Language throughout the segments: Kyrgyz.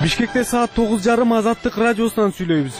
Бишкекте саат 9:30 Азаттык радиосунан сүйлөйбүз.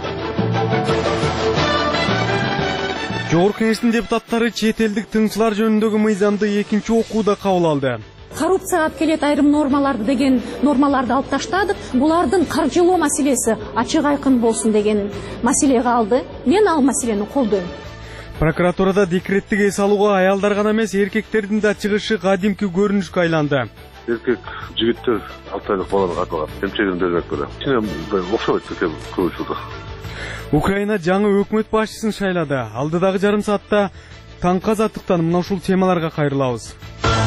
Жогорку Кеңештин депутаттары чет элдик тыңчылар жөнүндөгү мыйзамды экинчи окууда кабыл алды. Коррупцияга келет айрым нормаларды алып таштадык. Булардын каржылоо маселеси ачык айкын болсун деген маселеге алды. Мен ал маселени колдойм. Прокуратурада декреттик эс алууга аялдар гана эмес, эркектердин да чыгышы кадимки көрүнүшкө айланды. Эркек жигиттер 6 айлык балаларга аталган. Эмчегин бербек беле. Чынем окшобойт көп учурда. Украина жаңы өкмөт башчысын шайлады. Алдыдагы жарым саатта таңкы азаттыктан мына ушул темаларга кайрылабыз.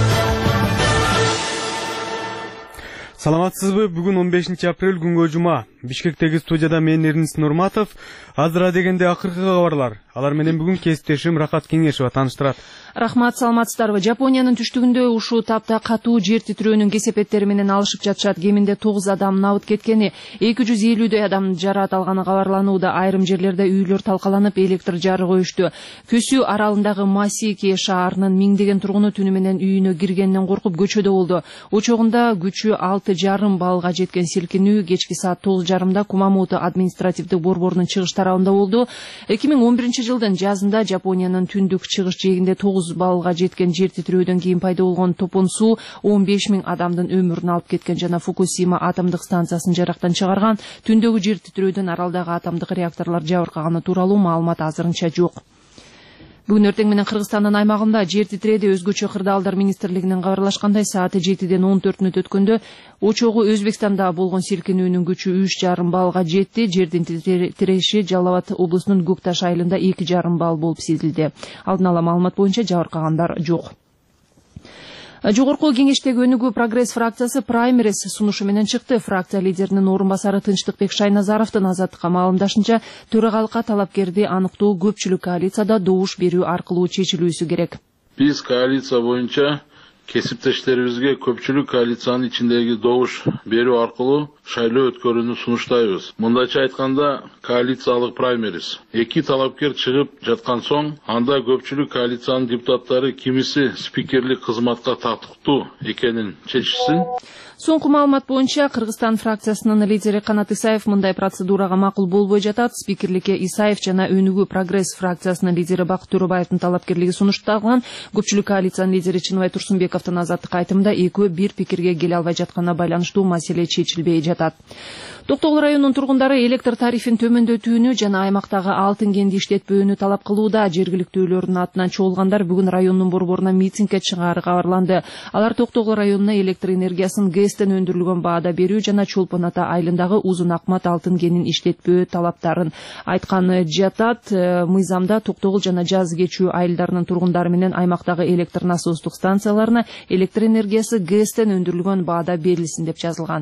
Саламатсызбы? Бүгүн 15 апрель күнгө жума. Бишкектеги студияда мен Эрнис Нурматов. Азыра дегенде акыркы кабарлар. Алар менен бүгүн кесиптешим Рахат Кеңешева таныштырат. Рахмат, саламатсыздарбы. Жапониянын түштүгүндө ушул тапта катуу жер титирөөнүн кесепеттери менен алышып жатышат. Кеминде 9 адам набыт кеткени, 250дөй адам жараат алганы кабарланууда. Айрым жерлерде үйлөр талкаланып, электр жарыгы өчтү. Көсүү аралындагы Масики шаарынын миңдеген тургуну түнү менен үйүнө киргенден коркуп көчөдө болду. Учогунда күчү 6,5 баллга жеткен силкинүү кечки саат 9:30 Кумамото административдик борборунун чыгыш тарабында болду. 2011 жылдын жазында Жапониянын түндүк чыгыш жээгинде 9 баллга жеткен жер титирөөдөн кийин пайда болгон топон суу 15.000 адамдын өмүрүн алып кеткен жана Фукусима атомдук станциясын жарактан чыгарган. Түндөгү жер титирөөдөн аралдагы атомдук реакторлор жабыркаганы тууралуу маалымат азырынча жок. Бүгүн эртең менен Кыргызстандын аймагында жер титиреди. Өзгөчө кырдаалдар министрлигинин кабарлашкандай, сааты 7:14 өткөндө очогу Өзбекстанда болгон силкинүүнүн күчү 3,5 баллга жетти. Жердин титиреши Жалал Абад облусунун Гукташ айылында 2,5 балл болуп сезилди. Алдын ала маалымат боюнча жабыркагандар жок. Жогорку кеңештеги өнүгүү прогресс фракциясы праймерис сунушу менен чыкты. Фракция лидеринин орун басары Тынчтыкбек Шайназаровдун Азаттыкка маалымдашынча, төрагалыкка талапкерди аныктоо көпчүлүк коалицияда добуш берүү аркылуу чечилүүсү керек. Биз коалиция боюнча кесиптештерибизге көпчүлүк коалициянын ичиндеги добуш берүү аркылуу шайлоо өткөрүүнү сунуштайбыз. Мындайча айтканда, коалициялык праймерис. Эки талапкер чыгып жаткан соң, анда көпчүлүк коалициянын депутаттары кимиси спикерлик кызматка тактыктуу экенин чечишсин. Соңку маалымат боюнча Кыргызстан фракциясынын лидери Канат Исаев мындай процедурага макул болбой жатат. Спикерликке Исаев жана Өнүгүү прогресс фракциясынын лидери Бакыт Төрөбаевдин талапкерлиги сунушталган. Көпчүлүк коалициянын лидери Чыныбай Турсунбековдун Азаттык айтымында экөө бир пикирге келе албай жатканына байланыштуу маселе чечилбей жатат. Токтогул районунун тургундары электр тарифин төмөндөтүүнү жана аймактагы алтын кенди иштетпөөнү талап кылууда. Жергиликтүүлөрдүн атынан чогулгандар бүгүн райондун борборуна митингге чыгары кабарланды. Алар Токтогул районуна электр энергиясын ГЭСтен өндүрүлгөн баада берүү жана Чолпон Ата айылындагы Узун Акмат алтын кенин иштетпөө талаптарын айтканы жатат. Мыйзамда Токтогул жана Жаз кечүү айылдарынын тургундары менен аймактагы электр насостук станцияларына электр энергиясы ГЭСтен өндүрүлгөн баада берилсин деп жазылган.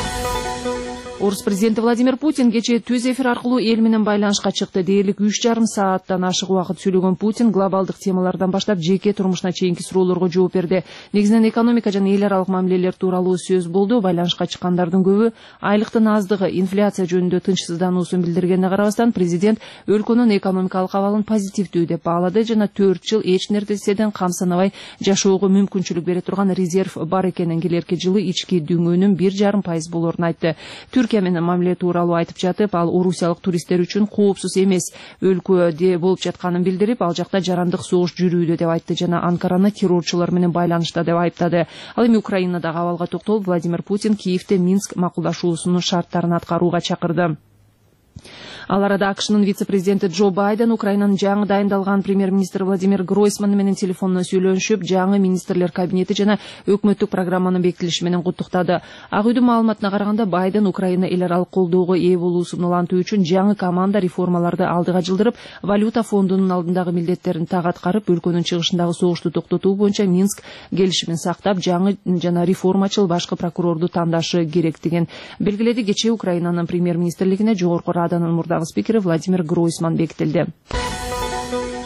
Орус президенти Владимир Путин кечээ түз эфир аркылуу эл менен байланышка чыкты. Дээрлик 3,5 сааттан ашык убакыт сүйлөгөн Путин глобалдык темалардан баштап жеке турмушуна чейинки суроолорго жооп берди. Негизинен экономика жана эл аралык мамилелер тууралуу сөз болду. Байланышка чыккандардын көбү айлыктын аздыгы, инфляция жөнүндө тынчсыздануусун билдиргенине карабастан, президент өлкөнүн экономикалык абалын позитивдүү деп баалады жана 4 жыл эч нерседен камсанабай жашоого мүмкүнчүлүк бере турган резерв бар экенин, келерки жылы ички дүңөнүн 1,5% болоорун айтты. Түркия менен мамиле тууралуу айтып жатып, ал орусиялык туристтер үчүн коопсуз эмес өлкөдө болуп жатканын билдирип, ал жакта жарандык согуш жүрүүдө деп айтты жана Анкараны террорчулар менен байланышта деп айыптады. Ал эми Украинадагы абалга токтолуп, Владимир Путин Киевде Минск макулдашуусунун шарттарын аткарууга чакырды. Ал арада АКШнын вице-президенти Джо Байден Украинанын жаңы дайындалган премьер-министр Владимир Гройсман менен телефондон сүйлөшүп, жаңы министрлер кабинети жана өкмөттүк программанын бекитилиши менен куттуктады. Ак үйдүн маалыматына караганда, Байден Украина эл аралык колдоого ээ болуусун улантуу үчүн жаңы команда реформаларды алдыга жылдырып, валюта фондунун алдындагы милдеттерин так аткарып, өлкөнүн чыгышындагы согушту токтотуу боюнча Минск келишимин сактап, жаңы жана реформачыл башкы прокурорду тандашы керектигин белгиледи. Кечээ Украинанын премьер-министрлигине жогорку раданын мурдагы спикери Владимир Гройсман бекитилди.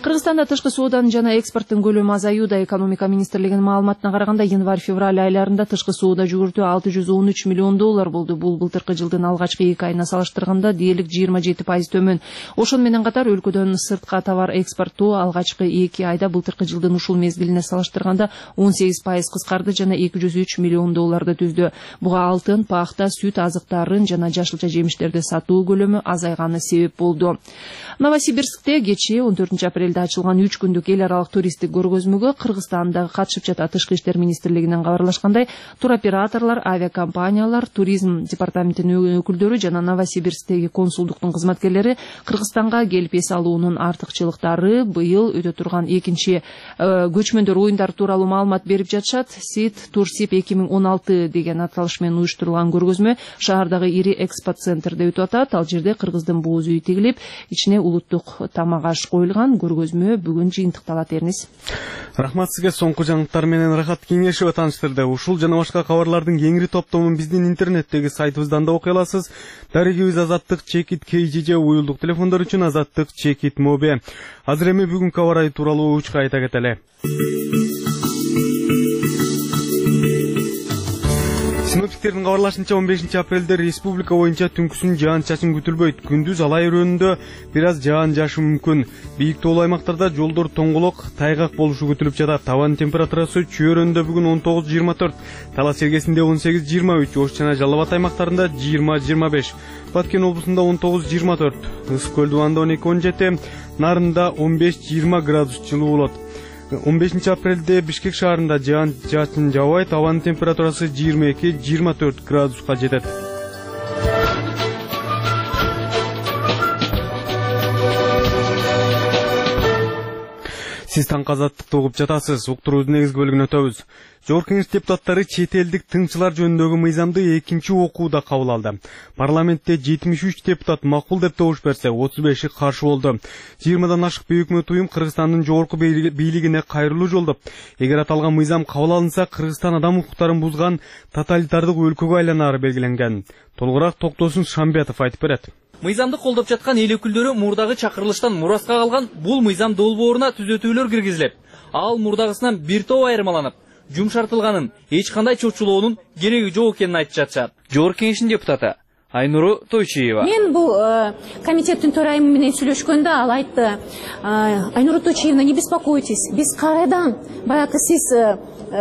Кыргызстанда тышкы сооданын жана экспорттун көлөмү азаюуда. Экономика министрлигинин маалыматына караганда январь-февраль айларында тышкы соода жүгүртүү $613 миллион болду. Бул былтыркы жылдын алгачкы 2 айына салыштырганда дээрлик 27% төмөн. Ошону менен катар өлкөдөн сыртка товар экспорттоо алгачкы 2 айда былтыркы жылдын ушул мезгилине салыштырганда 18% кыскарды жана $203 миллион түздү. Буга алтын, пахта, сүт азыктарын жана жашылча жемиштерди сатуу көлөмү азайганы себеп болду. Новосибирскте кечээ 14 апрелде ачылган 3 күндүк эл аралык туристтик көргөзмөгө Кыргызстандагы катышып жатат. Тышкы иштер министрлигинен кабарлашкандай, туроператорлор, авиакомпаниялар, туризм департаментинин өкүлдөрү жана Новосибирсктеги консулдуктун кызматкерлери Кыргызстанга келип эс алуунун артыкчылыктары, быйыл өтө турган экинчи көчмөндөр оюндары тууралуу маалымат берип жатышат. Сит Турсип 2016 деген аталыш менен уюштурулган көргөзмө шаардагы ири экспо центрде өтүп атат. Ал жерде Кыргыздын бууз үйү тигилип, ичине улуттук тамак аш коюлган. Көргөзмө бүгүн жыйынтыкталат. Эрнис. Рахмат сизге. Соңку жаңылыктар менен Рахат Кеңешева тааныштырды. Ушул жана башка кабарлардын кеңири топтомун биздин интернеттеги сайтыбыздан да окуй аласыз. Дарегибиз Азаттык Чекит KJJ уюлдук телефондор үчүн Азаттык Чекит Моби. Азыр эми бүгүнкү аба ырайы тууралуу учка айта кетели. Синоптиктердин кабарлашынча 15 апрелде республика боюнча түнкүсүн жаан-чачын күтүлбөйт. Күндүз алай өрөөнүндө бир аз жаан жаашы мүмкүн. Бийик тоолуу аймактарда жолдор тоңголок, тайгак болушу күтүлүп жатат. Табан температурасы Чөйрөндө бүгүн 19-24, Талас Сергесинде 18-23, Ош жана Жалал Абад аймактарында 20-25, Баткен облусунда 19-24, Ысык Көл дубанда 12-17, Нарында 15-20 градус жылуу болот. 15 апрелде Бишкек шаарында жаан-чачын жаабайт, абанын температурасы 22-24 градуска жетет. Сиз таңкы азаттыкты угуп жатасыз. Уктуруубуздун негизги бөлүгүнө өтөбүз. Жогорку Кеңеш депутаттары чет элдик тыңчылар жөнүндөгү мыйзамды экинчи окууда кабыл алды. Парламентте 73 депутат макул деп добуш берсе, 35-и каршы болду. 20-дан ашык өкмөт уюм Кыргызстандын жогорку бийлигине кайрылуу жолдоп, эгер аталган мыйзам кабыл алынса, Кыргызстан адам укуктарын бузган тоталитардык өлкөгө айланары белгиленген. Толугураак Токтосун Шамбетов айтып берет. Мыйзамды колдоп жаткан эл өкүлдөрү мурдагы чакырылыштан мураска калган бул мыйзам долбооруна түзөтүүлөр киргизилип, ал мурдагысынан бир топ айырмаланып, жумшартылганын, эч кандай чочулоонун кереги жок экенин айтып жатышат. Жогорку Кеңештин депутаты Айнуру Тойчиева. Мен бул комитеттин төрайымы менен сүйлөшкөндө ал айтты: Айнуру Тойчиевна, не беспокойтесь, биз кайрадан баягы сиз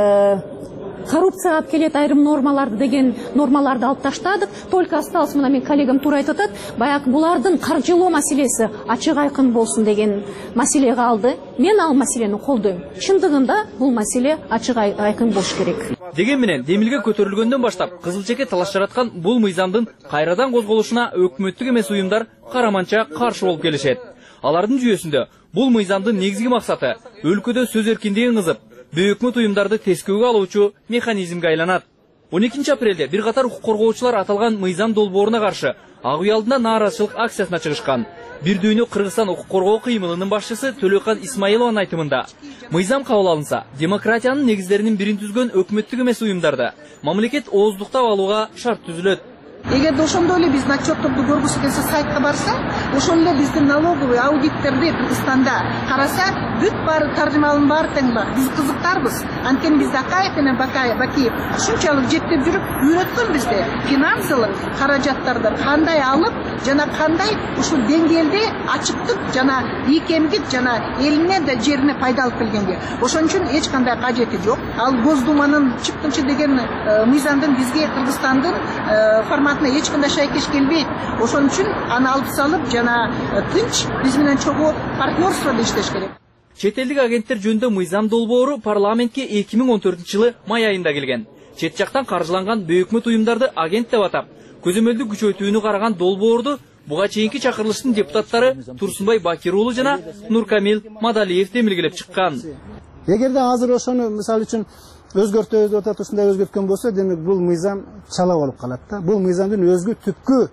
коррупцияга алып келет айрым нормаларды деген нормаларды алып таштадык. Только осталось, мына мен коллегам туура айтып атат, баягы булардын каржылоо маселеси ачык айкын болсун деген маселе калды. Мен ал маселени колдойм. Чындыгында бул маселе ачык айкын болуш керек. Деген менен демилге көтөрүлгөндөн баштап кызыл чеке талаш жараткан бул мыйзамдын кайрадан козголушуна өкмөттүк эмес уюмдар караманча каршы болуп келишет. Алардын жүйөсүндө бул мыйзамдын негизги максаты өлкөдө сөз эркиндигин кызып, өкмөт уюмдарды тескөөгө алуучу механизмге айланат. 12 апрелде бир катар укук коргоочулар аталган мыйзам долбооруна каршы ак үй алдында нааразычылык акциясына чыгышкан. Бир дүйнө Кыргызстан укук коргоо кыймылынын башчысы Төлөкан Исмаилованын айтымында, мыйзам кабыл алынса, демократиянын негиздеринин бирин түзгөн өкмөттүк эмес уюмдарды мамлекет ооздуктап алууга шарт түзүлөт. Эгерде ошондой эле биздин отчетторду көргүсү келсе сайтка барса, ошондой эле биздин налоговый аудиттерди Кыргызстанда караса, бүт баары таржымалын баары тең бар. Биз кызыктарбыз. Анткени бизде Акаев менен Бакиев ушунчалык жеттеп жүрүп үйрөткөн бизде финансылык каражаттарды кандай алып жана кандай ушул деңгээлде ачыктык жана ийкемдик жана элине да жерине пайда алып келгенге. Ошон үчүн эч кандай кажети жок. Ал Госдуманын чыктынчы деген мыйзамдын бизге Кыргызстандын форматына эч кандай шайкеш келбейт. Ошон үчүн аны алып салып жана тынч биз менен чогуу партнерствода иштеш керек. Чет элдик агенттер жөнүндө мыйзам долбоору парламентке 2014-жылы май айында келген. Чет жактан каржыланган өкмөт уюмдарды агент деп атап, көзөмөлдү күчөтүүнү караган долбоорду буга чейинки чакырылыштын депутаттары Турсунбай Бакир уулу жана Нуркамил Мадалиев демилгелеп чыккан. Эгерде азыр ошону мисалы үчүн өзгөртөбүз деп атат, ушундай өзгөрткөн болсо, демек бул мыйзам чала болуп калат да. Бул мыйзамдын өзгө түпкү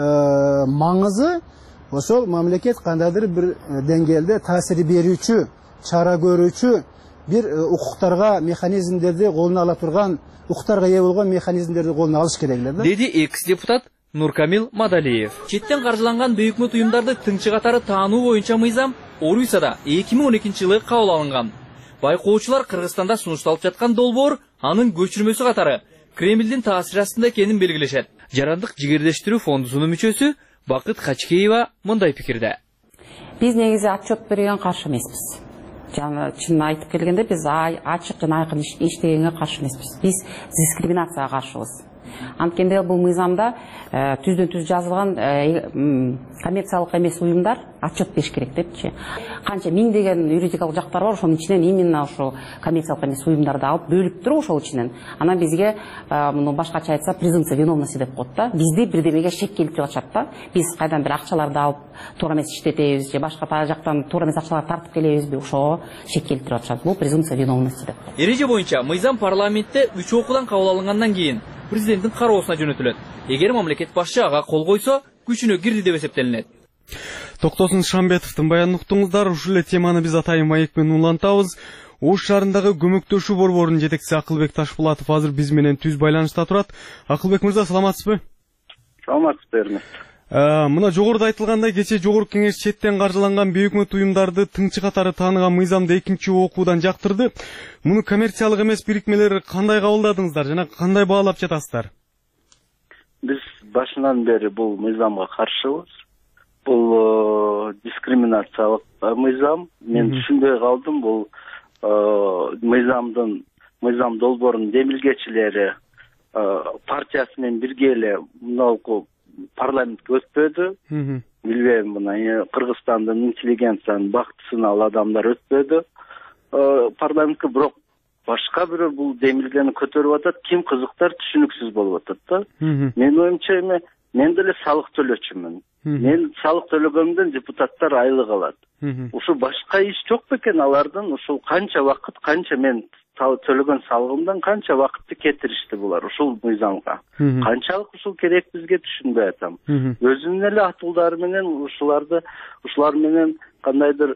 маңызы ошол мамлекет кандайдыр бир деңгээлде таасир берүүчү, чара көрүүчү бир укуктарга механизмдерди колуна ала турган, укуктарга ээ болгон механизмдерди колуна алыш керек эле да. Деди экс-депутат Нуркамил Мадалиев. Четтен каржыланган өкмөт уюмдарды тыңчы катары таануу боюнча мыйзам Орусияда 2012-жылы кабыл алынган. Байкоочулар Кыргызстанда сунушталып жаткан долбоор анын көчүрмөсү катары Кремлдин таасири астында экенин белгилешет. Жарандык жигердештирүү фондусунун мүчөсү Бакыт Хачкеева мындай пикирде. Биз негизи отчет берген каршы эмеспиз. Чын айтып келгенде биз ачык жана айкын иштегенге каршы эмеспиз. Биз дискриминацияга каршыбыз. Анткенде бул мыйзамда түздөн түз жазылган коммерциялык эмес уюмдар отчет бериш керек депчи. Канча миңдеген юридикалык жактар бар, ошонун ичинен именно ошо коммерциялык эмес уюмдарды алып бөлүп туруп ошол ичинен. Анан бизге муну башкача айтса презумпция виновности деп коет да. Бизди бирдемеге шек келтирип атышат да. Биз кайдан бир акчаларды алып туура эмес иштетебиз же башка жактан туура эмес акчаларды тартып келебизби, ошого шек келтирип атышат. Бул презумпция виновности деп. Эреже боюнча мыйзам парламентте 3 окуудан кабыл алынгандан кийин президенттин кароосуна жөнөтүлөт. Эгер мамлекет башчы ага кол койсо, күчүнө кирди деп эсептелинет. Токтосун Шамбетовдун баянын уктуңуздар. Ушул эле теманы биз атайын маек менен улантабыз. Ош шаарындагы көмөктөшүү борборунун жетекчиси Акылбек Ташпулатов азыр биз менен түз байланышта турат. Акылбек мырза, саламатсызбы? Саламатсызбы. Мына жогоруда айтылгандай, кечээ Жогорку Кеңеш четтен каржыланган бейөкмөт уюмдарды тыңчы катары тааныган мыйзамды экинчи окуудан жактырды. Муну коммерциялык эмес бирикмелер кандай кабылдадыңыздар жана кандай баалап жатасыздар? Биз башынан бери бул мыйзамга каршыбыз. Бул дискриминациялык мыйзам. Мен түшүнбөй калдым. Бул мыйзам долбоорунун демилгечилери партиясы менен бирге эле мынау парламентке өтпөдү. Билбейм, мына Кыргызстандын интеллигенциянын бактысын ал адамдар өтпөдү парламентке, бирок башка бирөө бул демилгени көтөрүп атат. Ким кызыктар түшүнүксүз болуп атат да. Менин оюмча мен деле салык төлөчүмүн. Мен салык төлөгөндөн депутаттар айлык алат. Ушул башка иш жок бекен алардын? Ушул канча вакыт, канча мен төлөгөн салыгымдан канча вакытты кетиришти булар ушул мыйзамга. Канчалык ушул керек бизге түшүнбөй атам. Өзүнүн эле атуулдары менен ушулар менен кандайдыр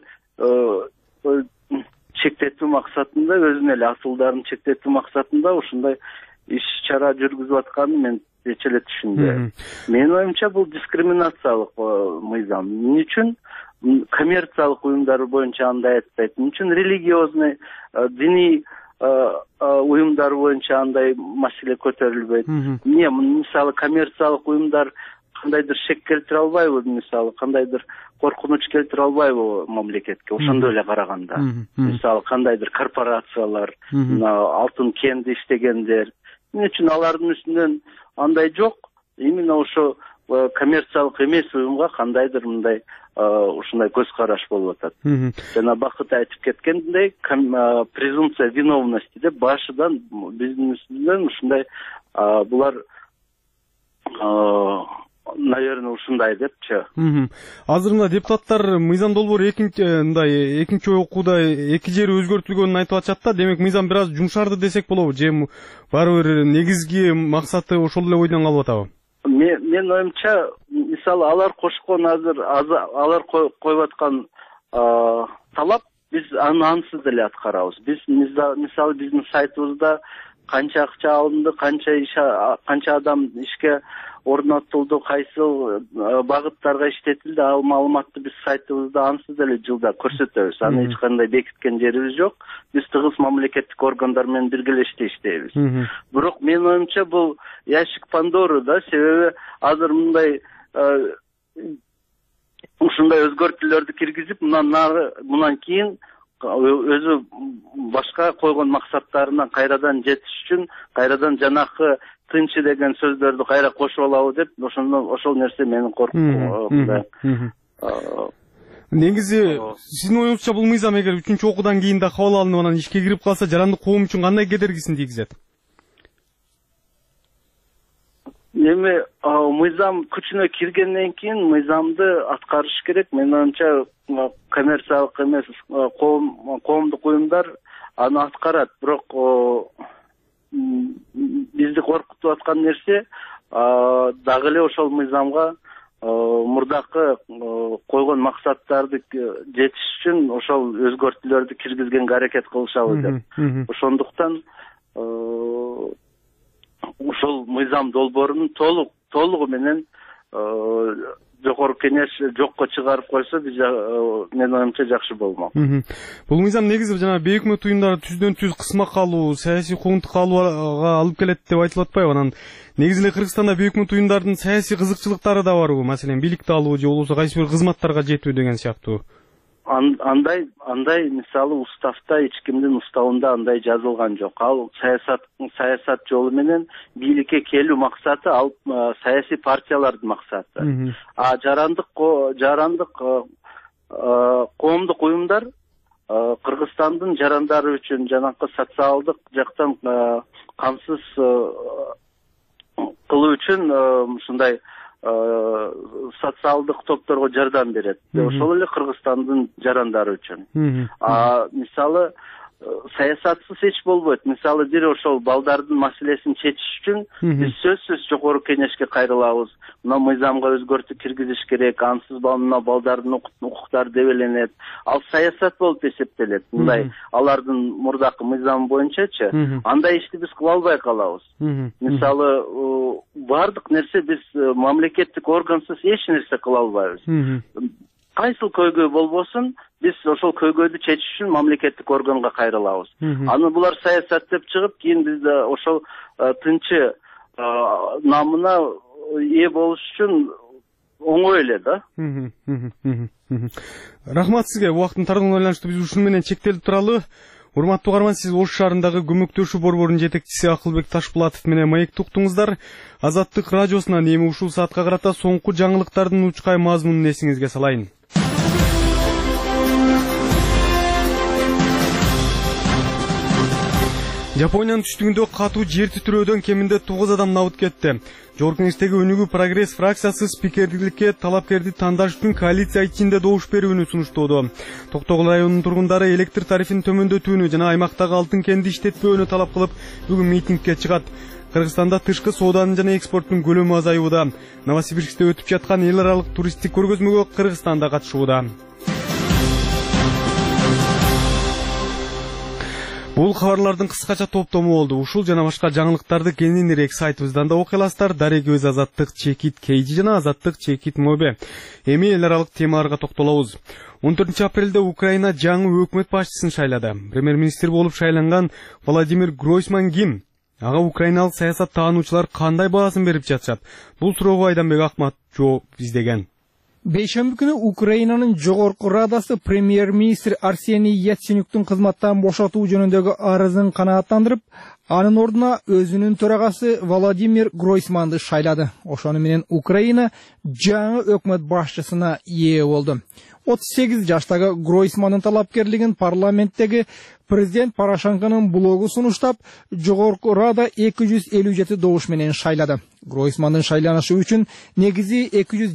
чектетүү максатында, өзүнүн эле атуулдарын чектетүү максатында ушундай иш чара жүргүзүп атканын мен эч эле түшүнбөйм. Менин оюмча бул дискриминациялык мыйзам. Эмне үчүн коммерциялык уюмдар боюнча андай айтпайт? Эмне үчүн религиозный, диний уюмдар боюнча андай маселе көтөрүлбөйт? Эмне, мисалы коммерциялык уюмдар кандайдыр шек келтире албайбы, мисалы кандайдыр коркунуч келтире албайбы мамлекетке? Ошондой эле караганда, мисалы кандайдыр корпорациялар, алтын кенде иштегендер, эмне үчүн алардын үстүнөн андай жок? Именно ошо коммерциялык эмес уюмга кандайдыр мындай ушундай көз караш болуп атат. Жана Бакыт айтып кеткендей, презумпция виновности деп башыдан биздин үстүнөн ушундай булар наверное ушундай депчи. Азыр мына депутаттар мыйзам долбоору экинчи окууда эки жери өзгөртүлгөнүн айтып атышат да. Демек мыйзам бир аз жумшарды десек болобу же баары бир негизги максаты ошол эле ойдон калып атабы? Мен оюмча, мисалы алар кошкон алар коюп аткан талап, биз ансыз деле аткарабыз. Биз мисалы биздин сайтыбызда канча акча алынды, канча адам ишке орнотулду, кайсыл багыттарга иштетилди, ал маалыматты биз сайтыбызда ансыз деле жылда көрсөтөбүз. Аны эч кандай бекиткен жерибиз жок. Биз тыгыз мамлекеттик органдар менен биргелеште иштейбиз. Бирок менин оюмча бул ящик Пандоры да, себеби азыр мындай ушундай өзгөртүүлөрдү киргизип, мындан кийин өзү башка койгон максаттарына кайрадан жетиш үчүн кайрадан жанакы тынчы деген сөздөрдү кайра кошуп алабы деп, ошол нерсе менин коркуум. Негизи сиздин оюңузча бул мыйзам эгер 3-окуудан кийин да кабыл алынып анан ишке кирип калса, жарандык коом үчүн кандай кедергисин тийгизет? Эми мыйзам күчүнө киргенден кийин мыйзамды аткарыш керек. Менин оюмча коммерциялык эмес коомдук уюмдар аны аткарат. Бирок бизди коркутуп аткан нерсе дагы эле ошол мыйзамга мурдакы койгон максаттарды жетиш үчүн ошол өзгөртүүлөрдү киргизгенге аракет кылышабы деп. Ошондуктан ошол мыйзам долбоорунун толугу менен жогорку кеңеш жокко чыгарып койсо, биз менин оюмча жакшы болмок. Бул мыйзам негизи жана бейик өкмөт уюмдары түздөн түз кысмак алуу, саясий куугунтук алууга алып келет деп айтылып атпайбы? Анан негизи эле Кыргызстанда бейик өкмөт уюмдардын саясий кызыкчылыктары да барбы? Маселен, бийликти алуу же болбосо кайсы бир кызматтарга жетүү деген сыяктуу. Андай мисалы уставда эч кимдин уставында андай жазылган жок. Ал саясат жолу менен бийликке келүү максаты, ал саясий партиялардын максаты. Жарандык коомдук уюмдар Кыргызстандын жарандары үчүн жанакы социалдык жактан камсыз кылуу үчүн ушундай социалдык топторго жардам берет. Ошол эле Кыргызстандын жарандары үчүн. Мисалы саясатсыз эч болбойт. Мисалы бир ошол балдардын маселесин чечиш үчүн биз сөзсүз жогорку кеңешке кайрылабыз. Мына мыйзамга өзгөртүү киргизиш керек, ансыз балдардын укуктары дебеленет. Ал саясат болуп эсептелет. Мындай алардын мурдакы мыйзамы боюнчачы, андай ишти биз кыла албай калабыз. Мисалы бардык нерсе биз мамлекеттик органсыз эч нерсе кыла албайбыз. Кайсыл көйгөй болбосун, биз ошол көйгөйдү чечиш үчүн мамлекеттик органга кайрылабыз. Аны булар саясат деп чыгып, кийин бизде ошол тынчы намына ээ болуш үчүн оңой эле да. Рахмат сизге. Убакыттын тardığına байланыштуу биз ушуну менен чектелип туралы. Урматтуу угарман, сиз Ош шаарындагы көмөктөшүү борборунун жетекчиси Акылбек Ташпулатов менен маектик уктуңуздар. Азаттык радиосунан эми ушул саатка карата соңку жаңылыктардын учкай мазмунун эсиңизге салайын. Жапониянын түштүгүндө катуу жер титирөөдөн кеминде 9 адам набыт кетти. Жогорку кеңештеги Өнүгүү прогресс фракциясы спикерликке талапкерди тандаш үчүн коалиция ичинде добуш берүүнү сунуштоодо. Токтогул районунун тургундары электр тарифин төмөндөтүүнү жана аймактагы алтын кенди иштетпөөнү талап кылып, бүгүн митингге чыгат. Кыргызстанда тышкы сооданын жана экспорттун көлөмү азаюуда. Новосибирскте өтүп жаткан эл аралык туристтик көргөзмөгө Кыргызстанда катышууда. Бул кабарлардын кыскача топтому болду. Ушул жана башка жаңылыктарды кененирээк сайтыбыздан да окуй аласыздар. Дарек-өз Азаттык чекит кейжи жана Азаттык чекит мобе. Эми эл аралык темаларга токтолобуз. 14 апрелде Украина жаңы өкмөт башчысын шайлады. Премьер-министр болуп шайланган Владимир Гройсман ким? Ага украиналык саясат таануучулар кандай баасын берип жатышат? Бул суроого Айданбек Акмат жооп издеген. Бейшемби күнү Украинанын жогорку радасы премьер-министр Арсений Яценюктун кызматтан бошотуу жөнүндөгү арызын канааттандырып, анын ордуна өзүнүн төрагасы Владимир Гройсманды шайлады. Ошону менен Украина жаңы өкмөт башчысына ээ болду. 38 жаштагы Гройсмандын талапкерлигин парламенттеги президент Порошенконун блогу сунуштап, жогорку рада 257 добуш менен шайлады. Гройсмандын шайланышы үчүн негизи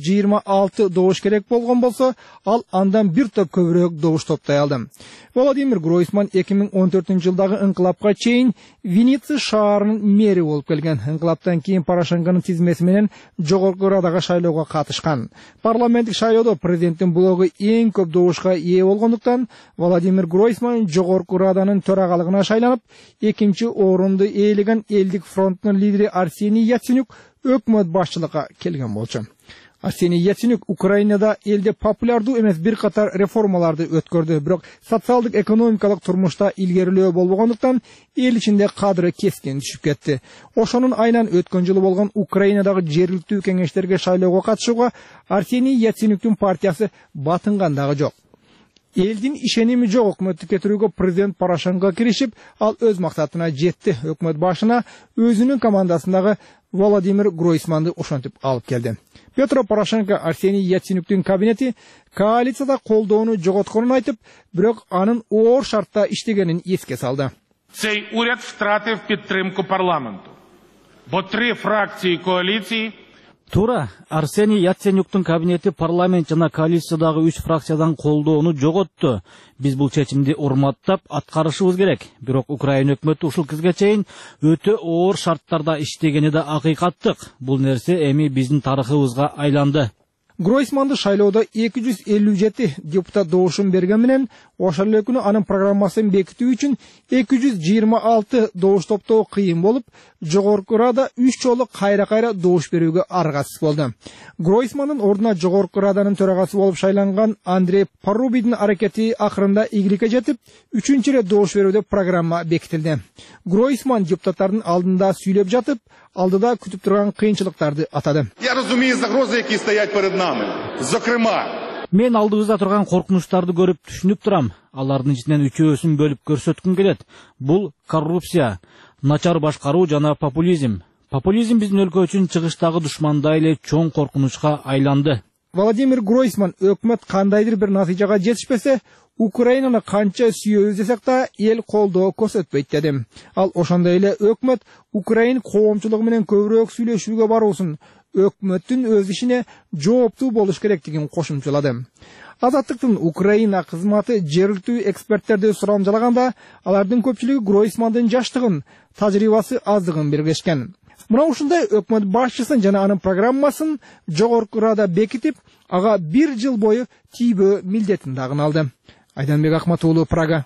226 добуш керек болгон болсо, ал андан бир топ көбүрөөк добуш топтой алды. Владимир Гройсман 2014-жылдагы инкылапка чейин Винница шаарынын мэри болуп келген. Инкылаптан кийин Порошенконун тизмеси менен жогорку радага шайлоого катышкан. Парламенттик шайлоодо президенттин блогу эң көп добушка ээ болгондуктан Владимир Гройсман жогорку раданын төрагалыгына шайланып, экинчи орунду ээлеген элдик фронттун лидери Арсений Яценюк өкмөт башчылыкка келген болчу. Арсений Яценюк Украинада элде популярдуу эмес бир катар реформаларды өткөрдү, бирок социалдык экономикалык турмушта илгерилөө болбогондуктан эл ичинде кадры кескин түшүп кетти. Ошонун айынан өткөн жылы болгон Украинадагы жергиликтүү кеңештерге шайлоого катышууга Арсений Яценюктун партиясы батынган дагы жок. Элдин ишеними жок өкмөттү кетирүүгө президент Порошенко киришип, ал өз максатына жетти. Өкмөт башына өзүнүн командасындагы Владимир Гройсманды ошентип алып келди. Петро Порошенко Арсений Яценюктун кабинети коалицияда колдоону жоготконун айтып, бирок анын оор шартта иштегенин эске салды. Цей уряд втратив підтримку парламенту, бо 3 фракції коаліції. Туура, Арсений Яценюктун кабинети парламент жана коалициядагы 3 фракциядан колдоону жоготту. Биз бул чечимди урматтап аткарышыбыз керек. Бирок Украина өкмөтү ушул кезге чейин өтө оор шарттарда иштегени да акыйкаттык. Бул нерсе эми биздин тарыхыбызга айланды. Гройсманды шайлоодо 257 депутат добушун берген менен ошол эле күнү анын программасын бекитүү үчүн 226 добуш топтоо кыйын болуп, жогорку рада 3 жолу кайра добуш берүүгө аргасыз болду. Гройсмандын ордуна жогорку раданын төрагасы болуп шайланган Андрей Парубийдин аракети акырында игиликке жетип, 3-чү ирет добуш берүүдө программа бекитилди. Гройсман депутаттардын алдында сүйлөп жатып, алдыда күтүп турган кыйынчылыктарды атады. Я разумею загрозы, які стоять перед нами. Зокрема, мен алдыбызда турган коркунучтарды көрүп түшүнүп турам. Алардын ичинен үчөөсүн бөлүп көрсөткүм келет. Бул коррупция, начар башкаруу жана популизм. Популизм биздин өлкө үчүн чыгыштагы душмандай эле чоң коркунучка айланды. Владимир Гройсман өкмөт кандайдыр бир натыйжага жетишпесе, Украинаны канча сүйөбүз десек да эл колдоо көрсөтпөйт деди. Ал ошондой эле өкмөт Украин коомчулугу менен көбүрөөк сүйлөшүүгө баруусун, өкмөттүн өз ишине жооптуу болуш керектигин кошумчалады. Азаттыктын Украина кызматы жергиликтүү эксперттерди сурамжалаганда, алардын көпчүлүгү Гройсмандын жаштыгын, тажрыйбасы аздыгын белгилешкен. Мына ушундай өкмөт башчысын жана анын программасын жогорку рада бекитип, ага 1 жыл бою тийбөө милдетин дагы алды. Айданбек Акматуулу, Прага.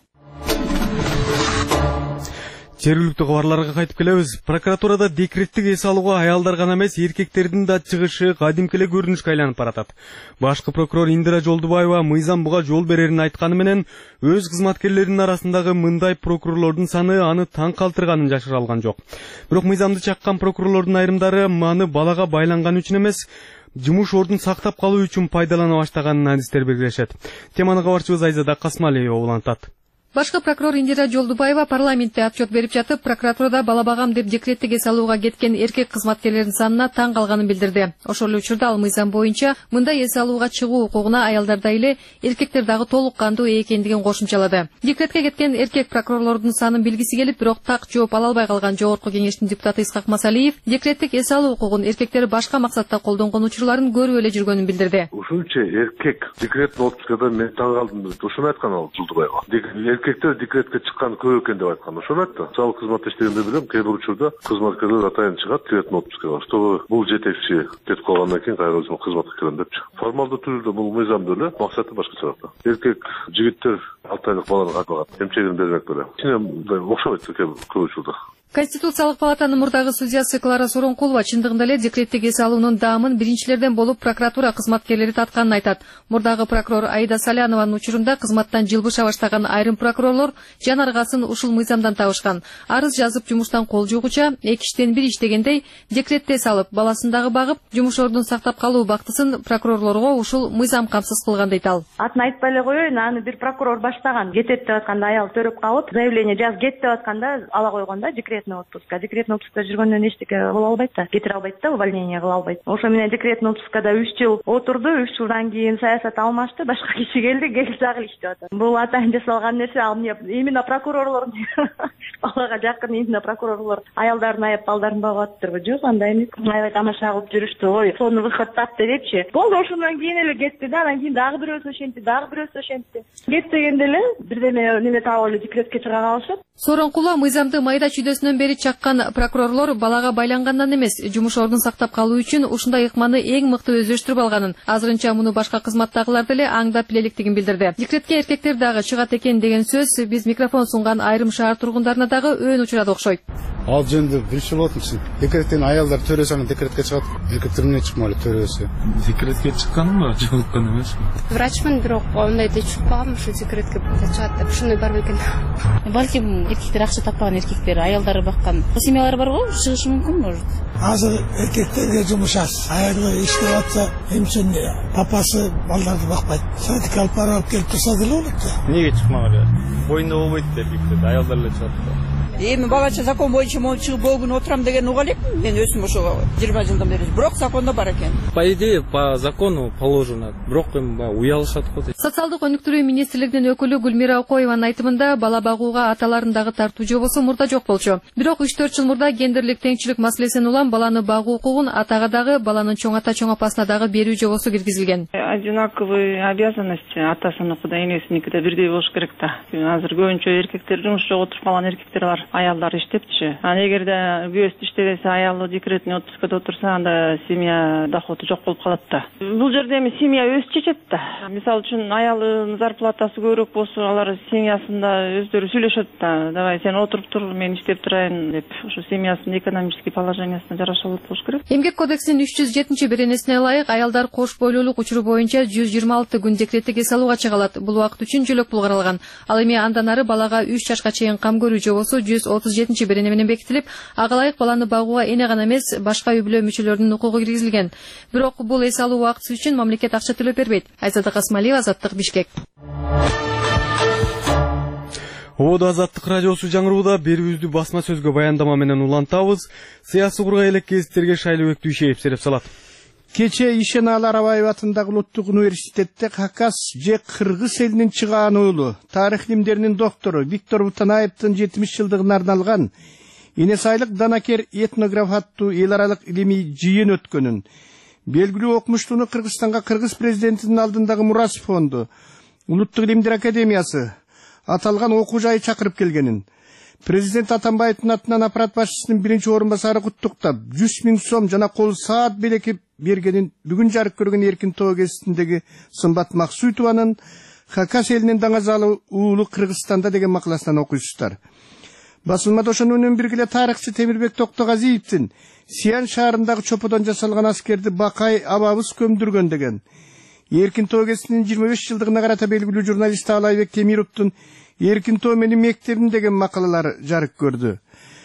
Жергиликтүү кабарларга кайтып келебиз. Прокуратурада декреттик эс алууга аялдар гана эмес, эркектердин да чыгышы кадимки эле көрүнүшкө айланып баратат. Башкы прокурор Индира Жолдубаева мыйзам буга жол берерин айтканы менен, өз кызматкерлеринин арасындагы мындай прокурорлордун саны аны таң калтырганын жашыра алган жок. Бирок мыйзамды чаккан прокурорлордун айрымдары аны балага байланган үчүн эмес, жумуш ордун сактап калуу үчүн пайдалана баштаганын адистер белгилешет. Теманы кабарчыбыз Айзада Касмалиева улантат. Башкы прокурор Индира Жолдубаева парламентте отчет берип жатып, прокуратурада бала багам деп декреттик эс алууга кеткен эркек кызматкерлердин санына таң калганын билдирди. Ошол эле учурда ал мыйзам боюнча мындай эс алууга чыгуу укугуна аялдардай эле эркектер дагы толук кандуу экендигин кошумчалады. Декретке кеткен эркек прокурорлордун санын билгиси келип, бирок так жооп ала албай калган жогорку кеңештин депутаты Исхак Масалиев декреттик эс алуу укугун эркектер башка максатта колдонгон учурларын көрүп эле жүргөнүн билдирди. Ушунча эркек декреттин отпускада мен таң калдым. Ушуну айткан ал Жолдубаева. Эркектер декретке чыккан көп экен деп айткан. Ошону айтты. Салык кызматта иштегенде билем, кээ бир учурда кызматкерлер атайын чыгат декреттин отпускага. Чтобы бул жетекчи кетип калгандан кийин кайра өзүм кызматка кирем депчи. Формалдуу түрдө бул мыйзамда эле, максаты башкача. Эркек жигиттер 6 айлык баланы кармаган, эмчегин бермек беле. Чынем окшобойт көп учурда. Конституциялык палатанын мурдагы судьясы Клара Соронкулова чындыгында эле декреттик эс алуунун даамын биринчилерден болуп прокуратура кызматкерлери татканын айтат. Мурдагы прокурор Аида Салянованын учурунда кызматтан жылбыша баштаган айрым прокурорлор жан аргасын ушул мыйзамдан табышкан. Арыз жазып жумуштан кол жугуча 2 иштен 1 иштегендей декретте салып, баласын дагы багып, жумуш ордун сактап калуу бактысын прокурорлорго ушул мыйзам камсыз кылган дейт ал. Атын айтпай эле коеюн, аны бир прокурор баштаган. Кетет деп атканда аял төрөп калып, заявление жаз кет деп атканда ала койгонда декретный отпуска. Декретный отпуска жүргөндөн эчтеке кыла албайт да, кетире албайт да, увольнение кыла албайт. Ошо менен декретный отпускада 3 жыл отурду, 3 жылдан кийин саясат алмашты, башка киши келди дагы иштеп атат. Бул атайын жасалган нерсе, ал именно прокурорлор балага жакын именно прокурорлор аялдарын аяп балдарын багып атыптырбы? Жок, андай эмес. Аябай тамаша кылып жүрүштү, ой, сону выход тапты депчи. Болду, ошондон кийин эле кетти да, анан кийин дагы бирөөсү ошентти. Кет дегенде эле бирдеме неме таап эле декретке чыга калышат. Сороnkулова мыйзамды майда чүйдөсүнөн бери чаккан прокурорлор балага байлангандан эмес, жумуш ордун сактап калуу үчүн ушундай ыкманы эң мыкты өздөштүрүп алганын, азырынча муну башка кызматтагылар деле аңдап электигин билдирди. Декретке эркектер дагы чыгат экен деген сөз биз микрофон сунган айрым шаар тургундарына дагы өөн учурады окшойт. Ал жөнүндө биринчи болот үчүн декреттен аялдар төрөсө анан декретке чыгат, эркектер эмне чыкмайлы төрөсө. Декретке чыкканбы, чыгылган эмесми? Врачмын, бирок андайды чыкпагам, ушу декретке чыгат деп ушуну бар бекен. Балким эркектер акча таппаган эркектер, аялдары баккан семьялар бар го, чыгышы мүмкүн может. Азыр эркектерге жумуш аз. Аялдар иштеп атса, эмчен папасы балдарды бакпайт. Садикке алып барып келип турса деле болот да. Эмнеге чыкмак эле? Боюнда болбойт деп эркектер, аялдар эле чыгат да. Эми багача закон боюнча могу чыгып бул күнү отурам деген уга элекмин. Мен өзүм ошого 20 жылдан бери. Бирок закондо бар экен. По идее, по закону положено. Бирок эми уялышат го. Социалдык өнүктүрүү министрлигинин өкүлү Гүлмира Окоеванын айтымында бала багууга аталарындагы тартуу жобосу мурда жок болчу. Бирок 3-4 жыл мурда гендерлик теңчилик маселесин улам баланы багуу укугун атага дагы баланын чоң ата чоң апасына дагы берүү жобосу киргизилген. Одинаковые обязанности атасыныкы да энесиники да бирдей болуш керек да. Азыр көбүнчө эркектер жумуш жок отуруп калган эркектер бар. аялдар иштепчи. Эгерде күйөөсү иштебесе, аялы декретный отпускада отурса, анда семья доходу жок болуп калат да. Бул жерде эми семья өзү чечет да. Мисалы үчүн аялынын зарплатасы көбүрөөк болсо, алар семьясында өздөрү сүйлөшөт да. Давай сен отуруп тур, мен иштеп турайын деп, ошо семьясынын экономический положениясына жараша болуш керек. Эмгек кодексинин 307 беренесине ылайык аялдар кош бойлуулук учуру боюнча 126 күн декреттик эс алууга чыга алат. Бул убакыт үчүн жөлөк пул каралган. Ал эми андан ары балага 3 жашка чейин кам көрүү жобосу 137 берене менен бекитилип, ага ылайык баланы багууга эне гана эмес, башка үй бүлө мүчөлөрүнүн укугу киргизилген. Бирок бул эс алуу убактысы үчүн мамлекет акча төлөп бербейт. Айзада Касмалиева, Азаттык, Бишкек. Оодо Азаттык радиосу жаңырууда берүүбүздү басма сөзгө баяндама менен улантабыз. Сыясий кургай элек кезиттерге Шайлоо Өктүшеев сереп салат. Кече Ишеналы Арабаев атындагы Улуттук университетте Хакас же Кыргыз элинин чыгаан уулу, тарых илимдеринин доктору Виктор Бутанаевдин 70 жылдыгына арналган Инесайлык Данакер этнограф аттуу эл аралык илимий жыйын өткөнүн, белгилүү окумуштууну Кыргызстанга кыргыз президентинин алдындагы Мурас фонду, Улуттук илимдер академиясы аталган окуу жайы чакырып келгенин, президент Атамбаевдин атынан аппарат башчысынын биринчи орун басары куттуктап 100 000 сом жана кол саат белеки бергенин бүгүн жарык көргөн Эркин Тоо гезитиндеги Сымбат Максуйтованын Хакас элинин даңазалы уулу Кыргызстанда деген макаласынан окуйсуздар. Басылмада ошону менен бирге тарыхчы Темирбек Токтогазиевдин Сиан шаарындагы чоподон жасалган аскерди Бакай абабыз көмдүргөн деген, Эркин Тоо гезитинин 25 жылдыгына карата белгилүү журналист Алайбек Темировдун Эркин Тоо менин мектебим деген макалалары жарык көрдү.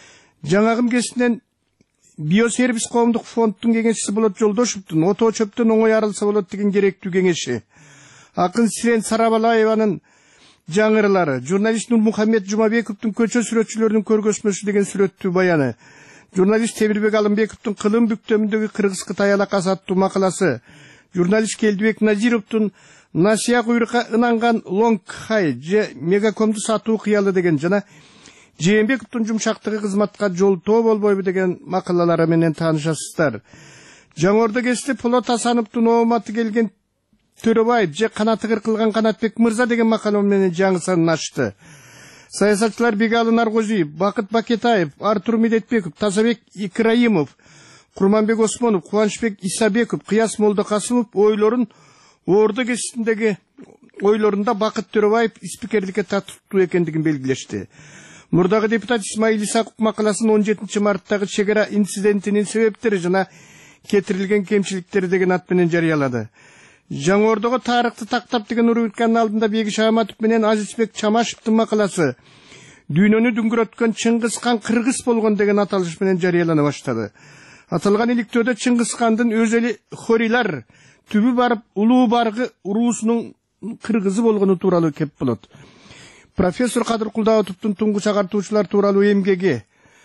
Жаңагым гезитинен Биосервис коомдук фонддун кеңешчиси Болот Жолдошевдун отоо чөптөн оңой арылса болот деген керектүү кеңеши, акын Сирен Сарабалаеванын жаңырылары, журналист Нурмухаммед Жумабековдун көчө сүрөтчүлөрүнүн көргөзмөсү деген сүрөттүү баяны, журналист Темирбек Алымбековдун Кылым бүктөмүндөгү кыргыз-кытай алакасы аттуу макаласы, журналист Келдибек Назировдун Насия куйрукка ынанган Лонгхай же Мегакомду сатуу кыялы деген жана Жээнбековдун Жумшактыгы кызматка жолтоо болбойбу деген макалалары менен таанышасыздар. Жаңордо гезитте Полот Асановдун ооматы келген Төрөбаев же канаты кыркылган Канатбек мырза деген макала менен жаңы санын ачты. Саясатчылар Бегалы Наргозиев, Бакыт Бакетаев, Артур Медетбеков, Тазабек Икраимов, Курманбек Осмонов, Кубанычбек Исабеков, Кыяс Молдокасымов ойлорун Ордо гезитиндеги ойлорунда Бакыт Төрөбаев спикерликке татыктуу экендигин белгилешти. Мурдагы депутат Исмаил Исаков макаласын 17 марттагы чегара инцидентинин себептери жана кетирилген кемчиликтери деген ат менен жарыялады. Жаңордого тарыхты тактап деген рубриканын алдында Бегиш Аматов менен Азизбек Чамашевдин макаласы дүйнөнү дүңгүрөткөн Чыңгыз хан кыргыз болгон деген аталыш менен жарыялана баштады. Аталган иликтөөдө Чыңгыз хандын өз эли хорилар түбү барып улуу баргы уруусунун кыргызы болгону тууралуу кеп болот. Профессор Кадыр Кулдаатовдун туңгуч агартуучулар тууралуу эмгеги,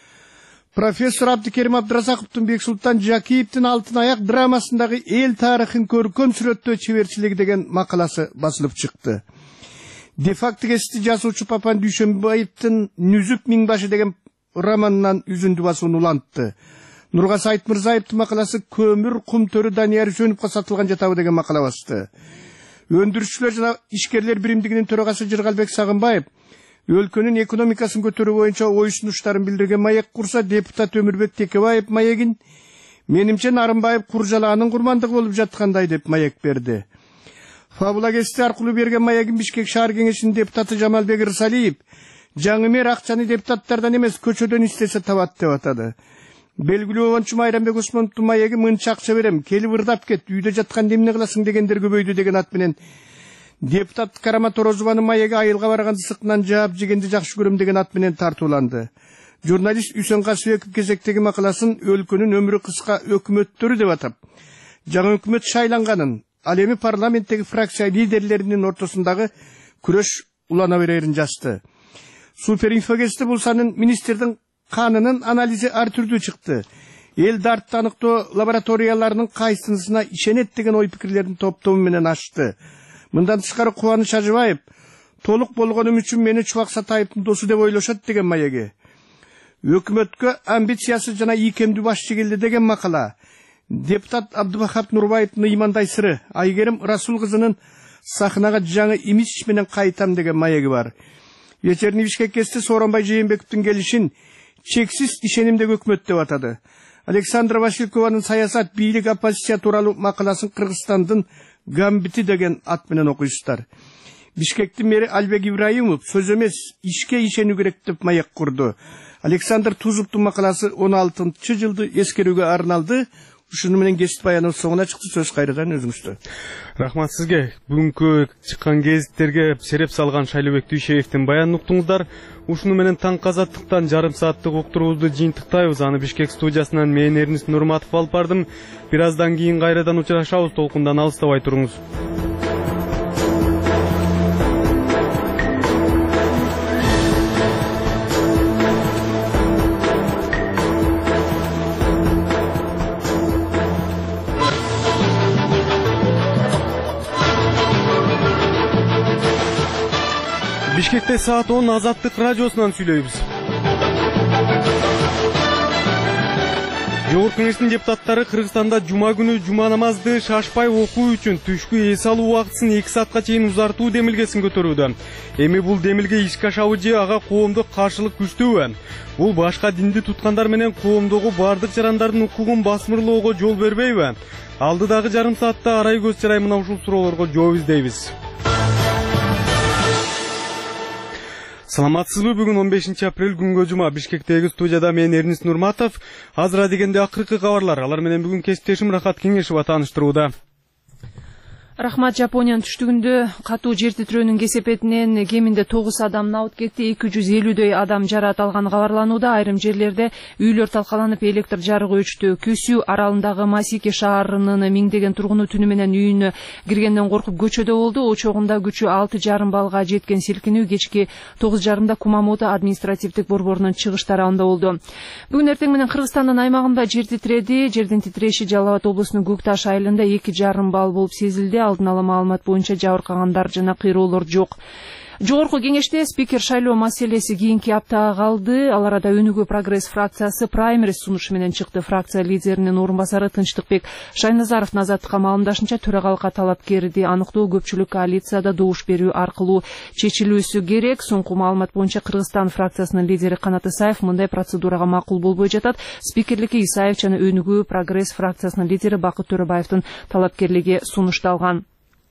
профессор Абдикерим Абдыразаковдун Бексултан Жакиевдин Алтын аяк драмасындагы эл тарыхын көркөм сүрөттөө чеберчилиги деген макаласы басылып чыкты. Дефакт гезити жазуучу Папан Дүйшөнбаевдин Нүзүп Миңбашы деген романынан үзүндү басууну улантты. Нургас Айтмырзаевдин макаласы Көмүр кум төрү Данияр Жөнүпкө сатылган жатабы деген макала басты. Өндүрүшчүлөр жана ишкерлер биримдигинин төрагасы Жыргалбек Сагынбаев өлкөнүн экономикасын көтөрүү боюнча ой сунуштарын билдирген маек курса, депутат Өмүрбек Текебаев маегин менимче Нарымбаев Куржалаанын курмандыгы болуп жаткандай деп маек берди. Фабула гезити аркылуу берген маегин Бишкек шаар кеңешинин депутаты Жамалбек Ырсалиев жаңы акчаны депутаттардан эмес көчөдөн истесе табат деп атады. Белгилүү ончу Майрамбек Осмоновдун маеги мынча акча берем, келип ырдап кет, үйдө жатканда эмне кыласың дегендер көбөйдү деген ат менен депутат Карама Торозованын маеги айылга барган сыкынан жаап жегенди жакшы көрөм деген ат менен тартууланды. Журналист Үсөн Касыбеков кезектеги макаласын өлкөнүн өмүрү кыска өкмөттөрү деп атап, жаңы өкмөт шайланганын, ал эми парламенттеги фракция лидерлеринин ортосундагы күрөш улана берерин жазды. Суперинфо гезити бул санын министрдин канынын анализи ар түрдүү чыкты. Эл дартты аныктоо лабораторияларынын кайсынысына ишенет деген ой пикирлердин топтому менен ачты. Мындан тышкары Кубаныч Ажыбаев толук болгонум үчүн мени Чубак Сатаевдин досу деп ойлошот деген маеги. Өкмөткө амбициясы жана ийкемдүү башчы келди деген макала. Депутат Абдыбахап Нурбаевдин ыймандай сыры, Айгерим Расул кызынын сахнага жаңы имидж менен кайтам деген маеги бар. Вечерний Бишкекте Сооронбай Жээнбековдун келишин чексиз ишенимдеги өкмөт деп атады. Александра Василькованын саясат бийлик оппозиция тууралуу макаласын Кыргызстандын гамбити деген ат менен окуйсуздар. Бишкектин мэри Албек Ибраимов сөз эмес, ишке ишенүү керек деп маек курду. Александр Тузуктун макаласы 16-жылды эскерүүгө арналды. Ушуну менен кесип баяныбыз соңуна чыкты. Сөз кайрадан өзүңүздө. Рахмат сизге. Бүгүнкү чыккан гезиттерге сереп салган Шайлообек Дүйшеевдин баянын уктуңуздар. Ушуну менен таңкы азаттыктан жарым сааттык уктуруубузду жыйынтыктайбыз. Аны Бишкек студиясынан мен Эрнис Нурматов алып бардым. Бир аздан кийин кайрадан учурашабыз. Толкундан алыстабай туруңуз. Бишкекте саат 10 Азаттык радиосунан сүйлөйбүз. Жогорку Кеңештин депутаттары Кыргызстанда жума күнү жума намазды шашпай окуу үчүн түшкү эс алуу убактысын 2 саатка чейин узартуу демилгесин көтөрүүдө. Эми бул демилге ишке ашабы же ага коомдук каршылык күчтүүбү? Бул башка динди туткандар менен коомдогу бардык жарандардын укугун басмырлоого жол бербейби? Алдыдагы жарым саатта арай көз чарай мына ушул суроолорго жооп издейбиз. Саламатсызбы? Бүгүн 15 апрель күнгө жума. Бишкектеги студияда мен Эрнис Нурматов. Азыр дегенде акыркы кабарлар. Алар менен бүгүн кесиптешим Рахат Кеңешова тааныштырууда. Рахмат. Жапониянын түштүгүндө катуу жер титирөөнүн кесепетинен кеминде 9 адам абыт кетти, 250дөй адам жараат алганы кабарланууда. Айрым жерлерде үйлөр талкаланып, электр жарыгы өчтү. Күсүү аралындагы Масики шаарынын миңдеген тургуну түнү менен үйүнө киргенден коркуп көчөдө болду. Очогунда күчү 6,5 балга жеткен силкинүү кечки 9:30 Кумамото административдик борборунун чыгыш тарабында болду. Бүгүн эртең менен Кыргызстандын аймагында жер титиреди. Жердин титиреши Жалал Абад облусунун Көкташ айылында 2,5 балл болуп сезилди. Алдын ала маалымат боюнча жабыркагандар жана кыйроолор жок. Жогорку Кеңеште спикер шайлоо маселеси кийинки аптага калды. Ал арада Өнүгүү прогресс фракциясы праймериз сунушу менен чыкты. Фракция лидеринин орун басары Тынчтыкбек Шайназаровдун Азаттыкка маалымдашынча, төрагалыкка талапкерди аныктоо көпчүлүк коалицияда добуш берүү аркылуу чечилүүсү керек. Соңку маалымат боюнча Кыргызстан фракциясынын лидери Канат Исаев мындай процедурага макул болбой жатат. Спикерликке Исаев жана Өнүгүү прогресс фракциясынын лидери Бакыт Төрөбаевдин талапкерлиги сунушталган.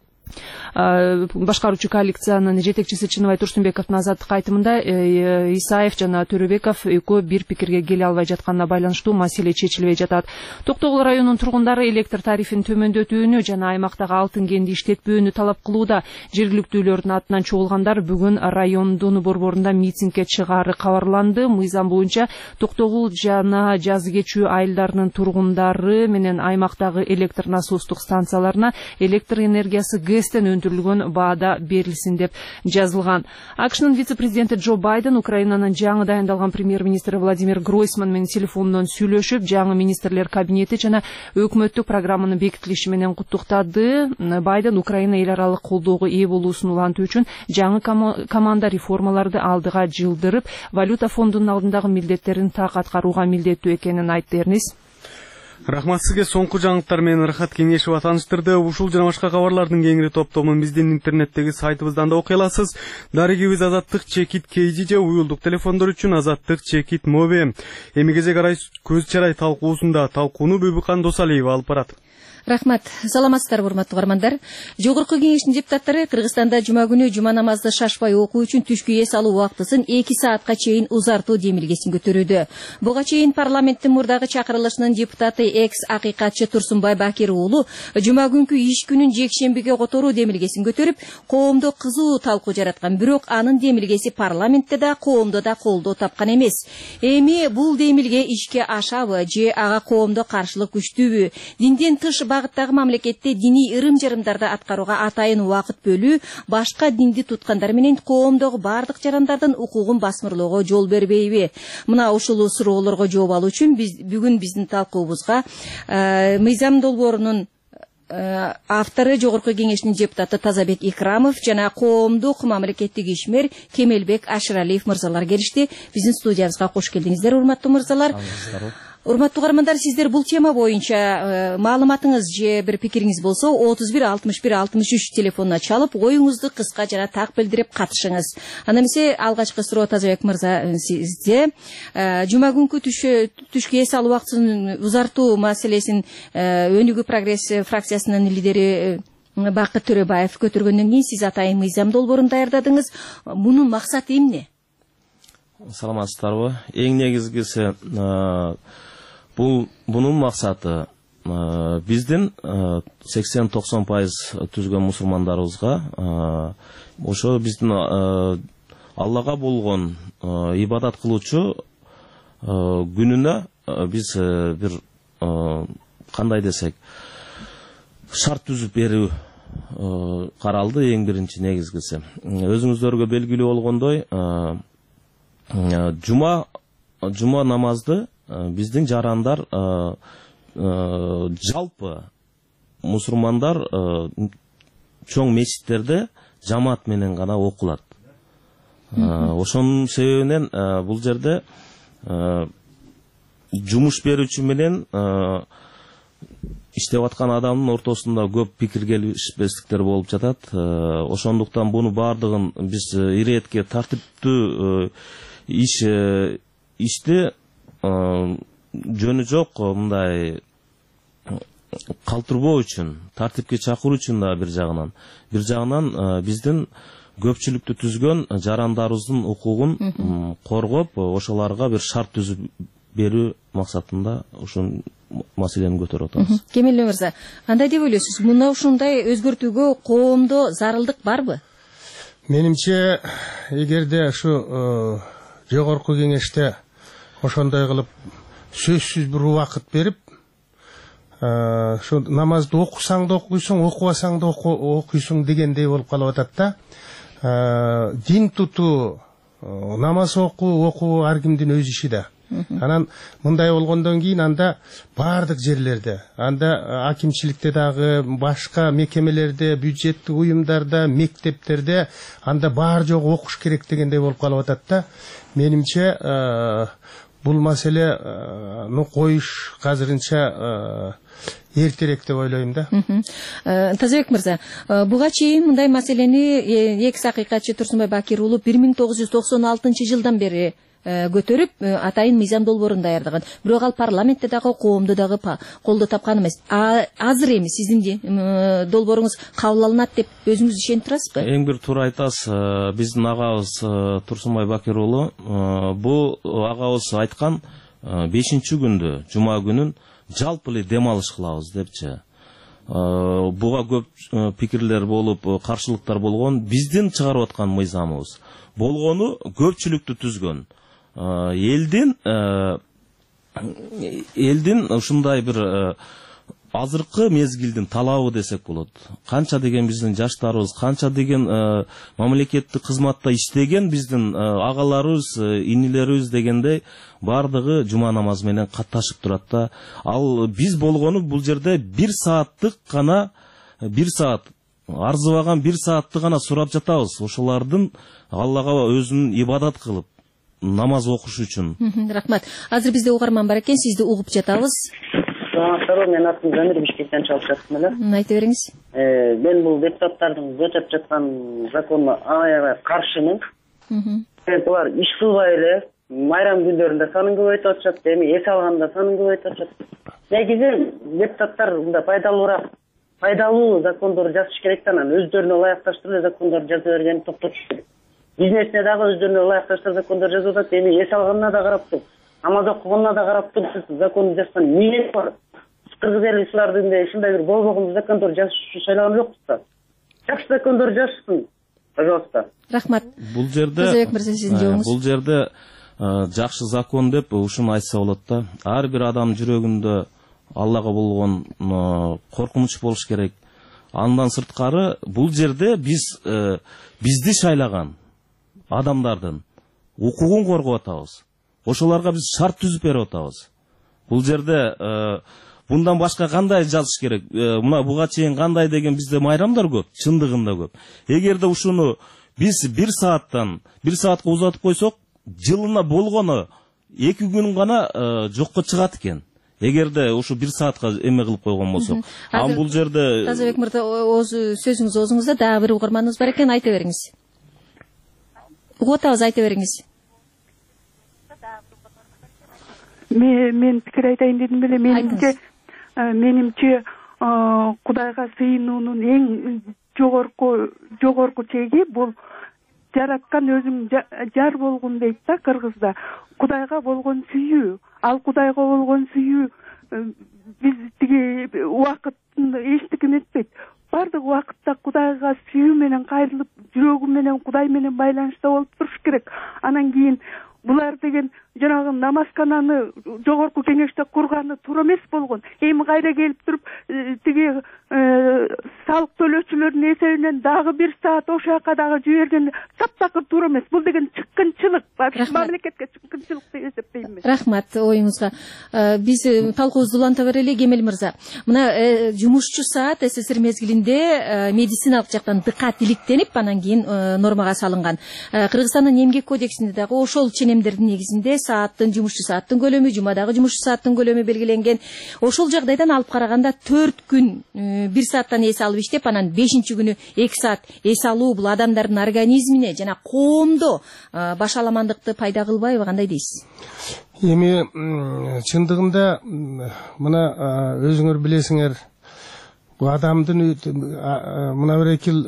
Башкаруучу коалициянын жетекчиси Чыныбай Турсунбековдун Азаттык айтымында Исаев жана Төрөбеков экөө бир пикирге келе албай жатканына байланыштуу маселе чечилбей жатат. Токтогул районунун тургундары электр тарифин төмөндөтүүнү жана аймактагы алтын кенди иштетпөөнү талап кылууда. Жергиликтүүлөрдүн атынан чогулгандар бүгүн райондун борборунда митингге чыгаары кабарланды. Мыйзам боюнча Токтогул жана жазы кечүү айылдарынын тургундары менен аймактагы электр насостук станцияларына электр энергиясы ГЭСтен өндүрүлгөн баада берилсин деп жазылган. АКШнын вице-президенти Джо Байден Украинанын жаңы дайындалган премьер-министри Владимир Гройсман менен телефондон сүйлөшүп, жаңы министрлер кабинети жана өкмөттүк программанын бекитилиши менен куттуктады. Байден Украина эл аралык колдоого ээ болуусун улантуу үчүн жаңы команда реформаларды алдыга жылдырып, валюта фондунун алдындагы милдеттерин так аткарууга милдеттүү экенин айтты. Эрнис. Рахмат сизге. Соңку жаңылыктар менен Рахат Кеңешова тааныштырды. Ушул жана башка кабарлардын кеңири топтомун биздин интернеттеги сайтыбыздан да окуй аласыз. Дарегибиз Азаттык чекит KG же уюлдук телефондор үчүн Азаттык чекит Моби. Эми кезек арай көз чарай талкуусунда талкууну Бөбүкан Досалиева алып барат. Рахмат. Саламатсыздарбы, урматтуу угармандар. Жогорку Кеңештин депутаттары Кыргызстанда жума күнү жума намазды шашпай окуу үчүн түшкү эс алуу убактысын 2 саатка чейин узартуу демилгесин көтөрүүдө. Буга чейин парламенттин мурдагы чакырылышынын депутаты экс-акыйкатчы Турсунбай Бакир уулу жума күнкү иш күнүн жекшембиге которуу демилгесин көтөрүп, коомдо кызуу талкуу жараткан. Бирок анын демилгеси парламентте да, коомдо да колдоо тапкан эмес. Эми бул демилге ишке ашабы же ага коомдо каршылык күчтүүбү? Динден тыш багыттагы мамлекетте диний ырым-жарымдарды аткарууга атайын убакыт бөлүү башка динди туткандар менен коомдогу бардык жарандардын укугун басмырлоого жол бербейби? Мына ушул суроолорго жооп алуу үчүн бүгүн биздин талкуубузга мыйзам долбоорунун автору Жогорку Кеңештин депутаты Тазабек Икрамов жана коомдук мамлекеттик ишмер Кемелбек Ашыралиев мырзалар келишти. Биздин студиябызга кош келдиңиздер, урматтуу мырзалар. Урматтуу угармандар, сиздер бул тема боюнча маалыматыңыз же бир пикириңиз болсо 31 61 63 телефонуна чалып, оюңузду кыска жана так билдирип катышыңыз. Анда эмесе алгачкы суроо Тазабек мырза сизде жума күнкү түшкү эс алуу убактысын узартуу маселесин Өнүгүү прогресс фракциясынын лидери Бакыт Төрөбаев көтөргөндөн кийин сиз атайын мыйзам долбоорун даярдадыңыз. Мунун максаты эмне? Саламатсыздарбы? Эң негизгиси bunun максаты биздин 80-90% түзгөн мусулмандарыбызга ошо биздин Аллага болгон ибадат кылуучу күнүнө биз бир кандай десек шарт түзүп берүү каралды. Эң биринчи негизгиси өзүңүздөргө белгилүү болгондой жума намазды биздин жарандар жалпы мусулмандар чоң мечиттерде жамаат менен гана окулат. Ошонун себебинен бул жерде жумуш берүүчү менен иштеп аткан адамдын ортосунда көп пикир келишпестиктер болуп жатат. Ошондуктан буну баардыгын биз иретке тартиптүү ишти жөнү жок мындай калтырбоо үчүн, тартипке чакыруу үчүн да бир жагынан биздин көпчүлүктү түзгөн жарандарыбыздын укугун коргоп, ошолорго бир шарт түзүп берүү максатында ушул маселени көтөрүп атабыз. Кемел мырза, кандай деп ойлойсуз? Муна ушундай өзгөртүүгө коомдо зарылдык барбы? Менимче, эгерде ушу жогорку кеңеште ошондой кылып сөзсүз бир убакыт берип, ошо намазды окусаң да окуйсуң, окубасаң да окуйсуң дегендей болуп калып атат да. Дин тутуу, намаз окуу ар кимдин өз иши да. Анан мындай болгондон кийин анда бардык жерлерде, анда акимчиликте дагы, башка мекемелерде, бюджеттик уюмдарда, мектептерде анда бар жогу окуш керек дегендей болуп калып атат да. Менимче бул маселени коюш азырынча эртерээк деп ойлойм да. Тазабек мырза, буга чейин мындай маселени экс акыйкатчы Турсунбай Бакир уулу 1996-жылдан бери көтөрүп, атайын мыйзам долбоорун даярдаган. Бирок ал парламентте дагы, коомдо дагы колдоо тапкан эмес. Азыр эми сиздин долбооруңуз кабыл алынат деп өзүңүз ишенип турасызбы? Эң бир туура айтасыз. Биздин агабыз Турсунбай Бакир уулу бул агабыз айткан 5-күндө, жума күнүн жалпы эле дем алыш кылабыз депчи. Буга көп пикирлер болуп, каршылыктар болгон. Биздин чыгарып аткан мыйзамыбыз болгону көпчүлүктү түзгөн. Элдин ушундай бир азыркы мезгилдин талабы десек болот. Канча деген биздин жаштарыбыз, канча деген мамлекеттик кызматта иштеген биздин агаларыбыз, инилерибиз дегендей бардыгы жума намазы менен катташып турат да. Ал биз болгону бул жерде 1 сааттык гана, 1 саат арзыбаган 1 саатты гана сурап жатабыз. Ошолордун Аллага өзүнүн ибадат кылып намаз окуш үчүн. Рахмат. Азыр бизде угарман бар экен, сизди угуп жатабыз. Мен атым Замир Бишкектен чалып чыктым эле. Айта бериңиз. Мен бул депутаттардын көтөрүп жаткан законуна аябай каршымын. Булар иш кылбай эле майрам күндөрүндө санын көбөйтүп атышат, эми эс алганда санын көбөйтүп атышат. Негизи депутаттар мындай пайдалуу закондорду жазыш керек да, анан өздөрүнө ылайыкташтырып эле закондорду жаза бергени токтотуш керек. Бизнесине дагы өздөрүнө ылайыкташтырып закондор жазып атат, эми эс алганына да карап туруп, намаз окуганына да карап туруп, сиз законду жазган эмне бар? Кыргыз эли ушулардын ушундай бир болбогон закондор жазыш үчүн шайлаган жокпуз да. Жакшы закондор жазышсын, пожалуйста. Рахмат. Бул жерде жакшы закон деп ушуну айтса болот да. Ар бир адам жүрөгүндө Аллага болгон коркунуч болуш керек. Андан сырткары бул жерде бизди шайлаган адамдардын укугун коргоп атабыз. Ошолорго биз шарт түзүп берип атабыз. Бул жерде bundan башка кандай жазыш керек? Мына буга чейин кандай деген бизде майрамдар көп, чындыгында көп. Эгерде ушуну биз 1 саатка узатып койсок, жылына болгону 2 күн гана жокко чыгат экен. Эгерде ушу 1 саатка эме кылып койгон болсок. Бул жерде Тазабек мырза, сөзүңүз оозуңузда дагы бир угарманыбыз бар экен, айта бериңиз. Угуп атабыз, айта бериңиз. Мен пикир айтайын дедим беле, менимче Кудайга сыйынуунун эң жогорку чеги бул жараткан өзүң жар болгон дейт да кыргызда. Кудайга болгон сүйүү, ал Кудайга болгон сүйүү биз тиги убакытын эчтеке этпейт. Бардык убакытта Кудайга сүйүү менен кайрылып, жүрөгү менен Кудай менен байланышта болуп туруш керек. Анан кийин булар деген жанагы намазкананы жогорку кеңеште курганы туура эмес болгон. Эми кайра келип туруп тиги салык төлөөчүлөрдүн эсебинен дагы 1 саат ошол жака дагы жиберген таптакыр туура эмес. Бул деген чыккынчылык, мамлекетке чыккынчылык деп эсептейм мен. Рахмат оюңузга. Биз талкуубузду уланта берели, Кемел мырза. Мына жумушчу саат СССР мезгилинде медициналык жактан дыкат иликтенип, анан кийин нормага салынган. Кыргызстандын эмгек кодексинде дагы ошол ченемдердин негизинде сааттын, жумушчу сааттын көлөмү, жумадагы жумушчу сааттын көлөмү белгиленген. Ошол жагдайдан алып караганда 4 күн 1 сааттан эс алып иштеп, анан 5-чи күнү 2 саат эс алуу бул адамдардын организмине жана коомдо башаламандыкты пайда кылбайбы, кандай дейсиз? Эми чындыгында мына өзүңөр билесиңер, бул адамдын мына бир экил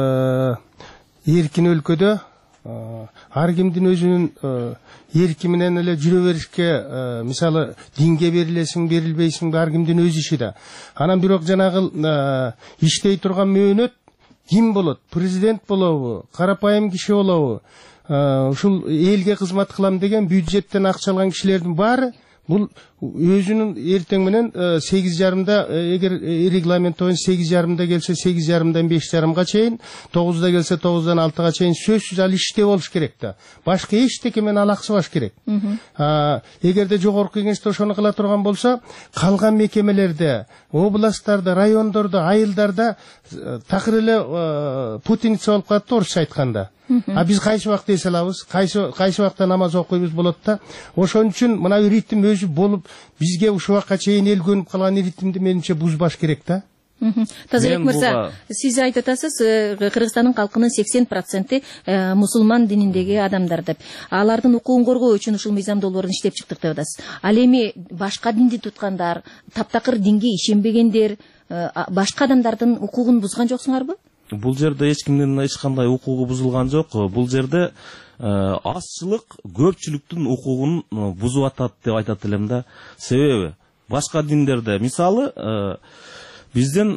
эркин өлкөдө ар кимдин өзүнүн эрки менен эле жүрө беришке, мисалы динге берилесиң, берилбейсиң, ар кимдин өз иши да. Анан бирок жанагы иштей турган мөөнөт ким болот? Президент болобу? Карапайым киши болобу? Ушул элге кызмат кылам деген бюджеттен акча алган кишилердин баары бул өзүнүн эртең менен 8:30да, эгер регламент боюнча 8:30да келсе 8:30дан 5:30га чейин, 9:da келсе 9:dan 6:ga чейин сөзсүз ал иште болуш керек да. Башка эчтеке менен алаксыбаш керек. Эгерде жогорку кеңеште ошону кыла турган болсо, калган мекемелерде, областтарда, райондордо, айылдарда такыр эле путиница болуп калат, орусча айтканда. Биз кайсы убакта эс алабыз, кайсы убакта намаз окуйбуз болот да. Ошон үчүн мына ритм өзү болуп, бизге ушул убакка чейин эл көнүп калган ритмди менимче бузбаш керек да. Тазабек мырза, сиз айтып атасыз, Кыргызстандын калкынын 80% мусулман дининдеги адамдар деп. Алардын укугун коргоо үчүн ушул мыйзам долбоорун иштеп чыктык деп атасыз. Ал эми башка динди туткандар, таптакыр динге ишенбегендер, башка адамдардын укугун бузган жоксуңарбы? Бул жерде эч кимдин эч кандай укугу бузулган жок. Бул жерде азчылык көпчүлүктүн укугун бузуп атат деп айтат элем да. Себеби башка диндерде, мисалы, бизден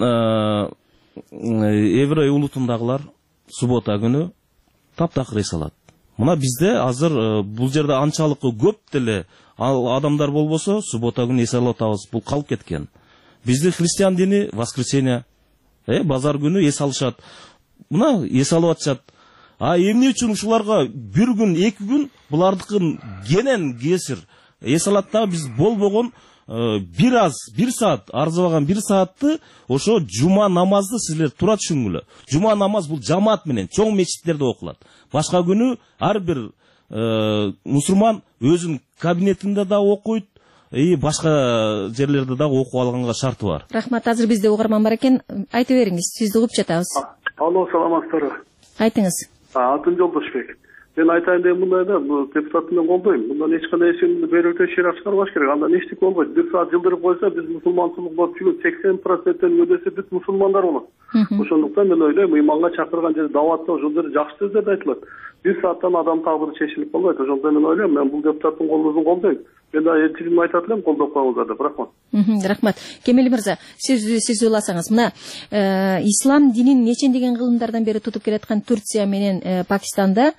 еврей улутундагылар суббота күнү таптакыр эс алат. Мына бизде азыр бул жерде анчалык көп деле адамдар болбосо, суббота күнү эс алып атабыз. Бул калып кеткен. Бизде христиан дини воскресенье, базар күнү эс алышат. Мына эс алып атышат. Эмне үчүн ушуларга 1 күн, 2 күн булардыкын кенен кесир эс алат да, биз болбогон 1 саат, арзыбаган 1 саатты ошо жума намазды силер туура түшүнгүлө. Жума намаз бул жамаат менен чоң мечиттерде окулат. Башка күнү ар бир мусулман өзүнүн кабинетинде да окуйт, башка жерлерде да окуп алганга шарты бар. Рахмат, азыр бизде угарман бар экен, айтып бериңиз, сизди угуп жатабыз. Алло, саламатсыздарбы? Айтыңыз. Атым Жолдошбек. Мен айтайын деген мындай да, депутатты мен колдойм. Мындан эч кандай эсемди берүүгө шерак чыгарбаш керек. Андан эчтеке болбойт. 1 саат жылдырып койсо, биз мусулманчылык болуп жүргөн 80%-тен өдөсү бүт мусулмандар болот. Ошондуктан мен ойлойм, ыйманга чакырган жер даватта ошол жер жакшы сөздөр айтылат. 1 сааттан адам тагдыры чечилип болбойт. Ошондуктан мен ойлойм, мен бул депутаттын колдоосун колдойм. Мен да элчилигиме айтат элем, колдоп коюңуздар деп. Рахмат. Рахмат. Кемел мырза, сиз уйласаңыз, мына ислам динин нечендеген кылымдардан бери тутуп келаткан Турция менен Пакистанда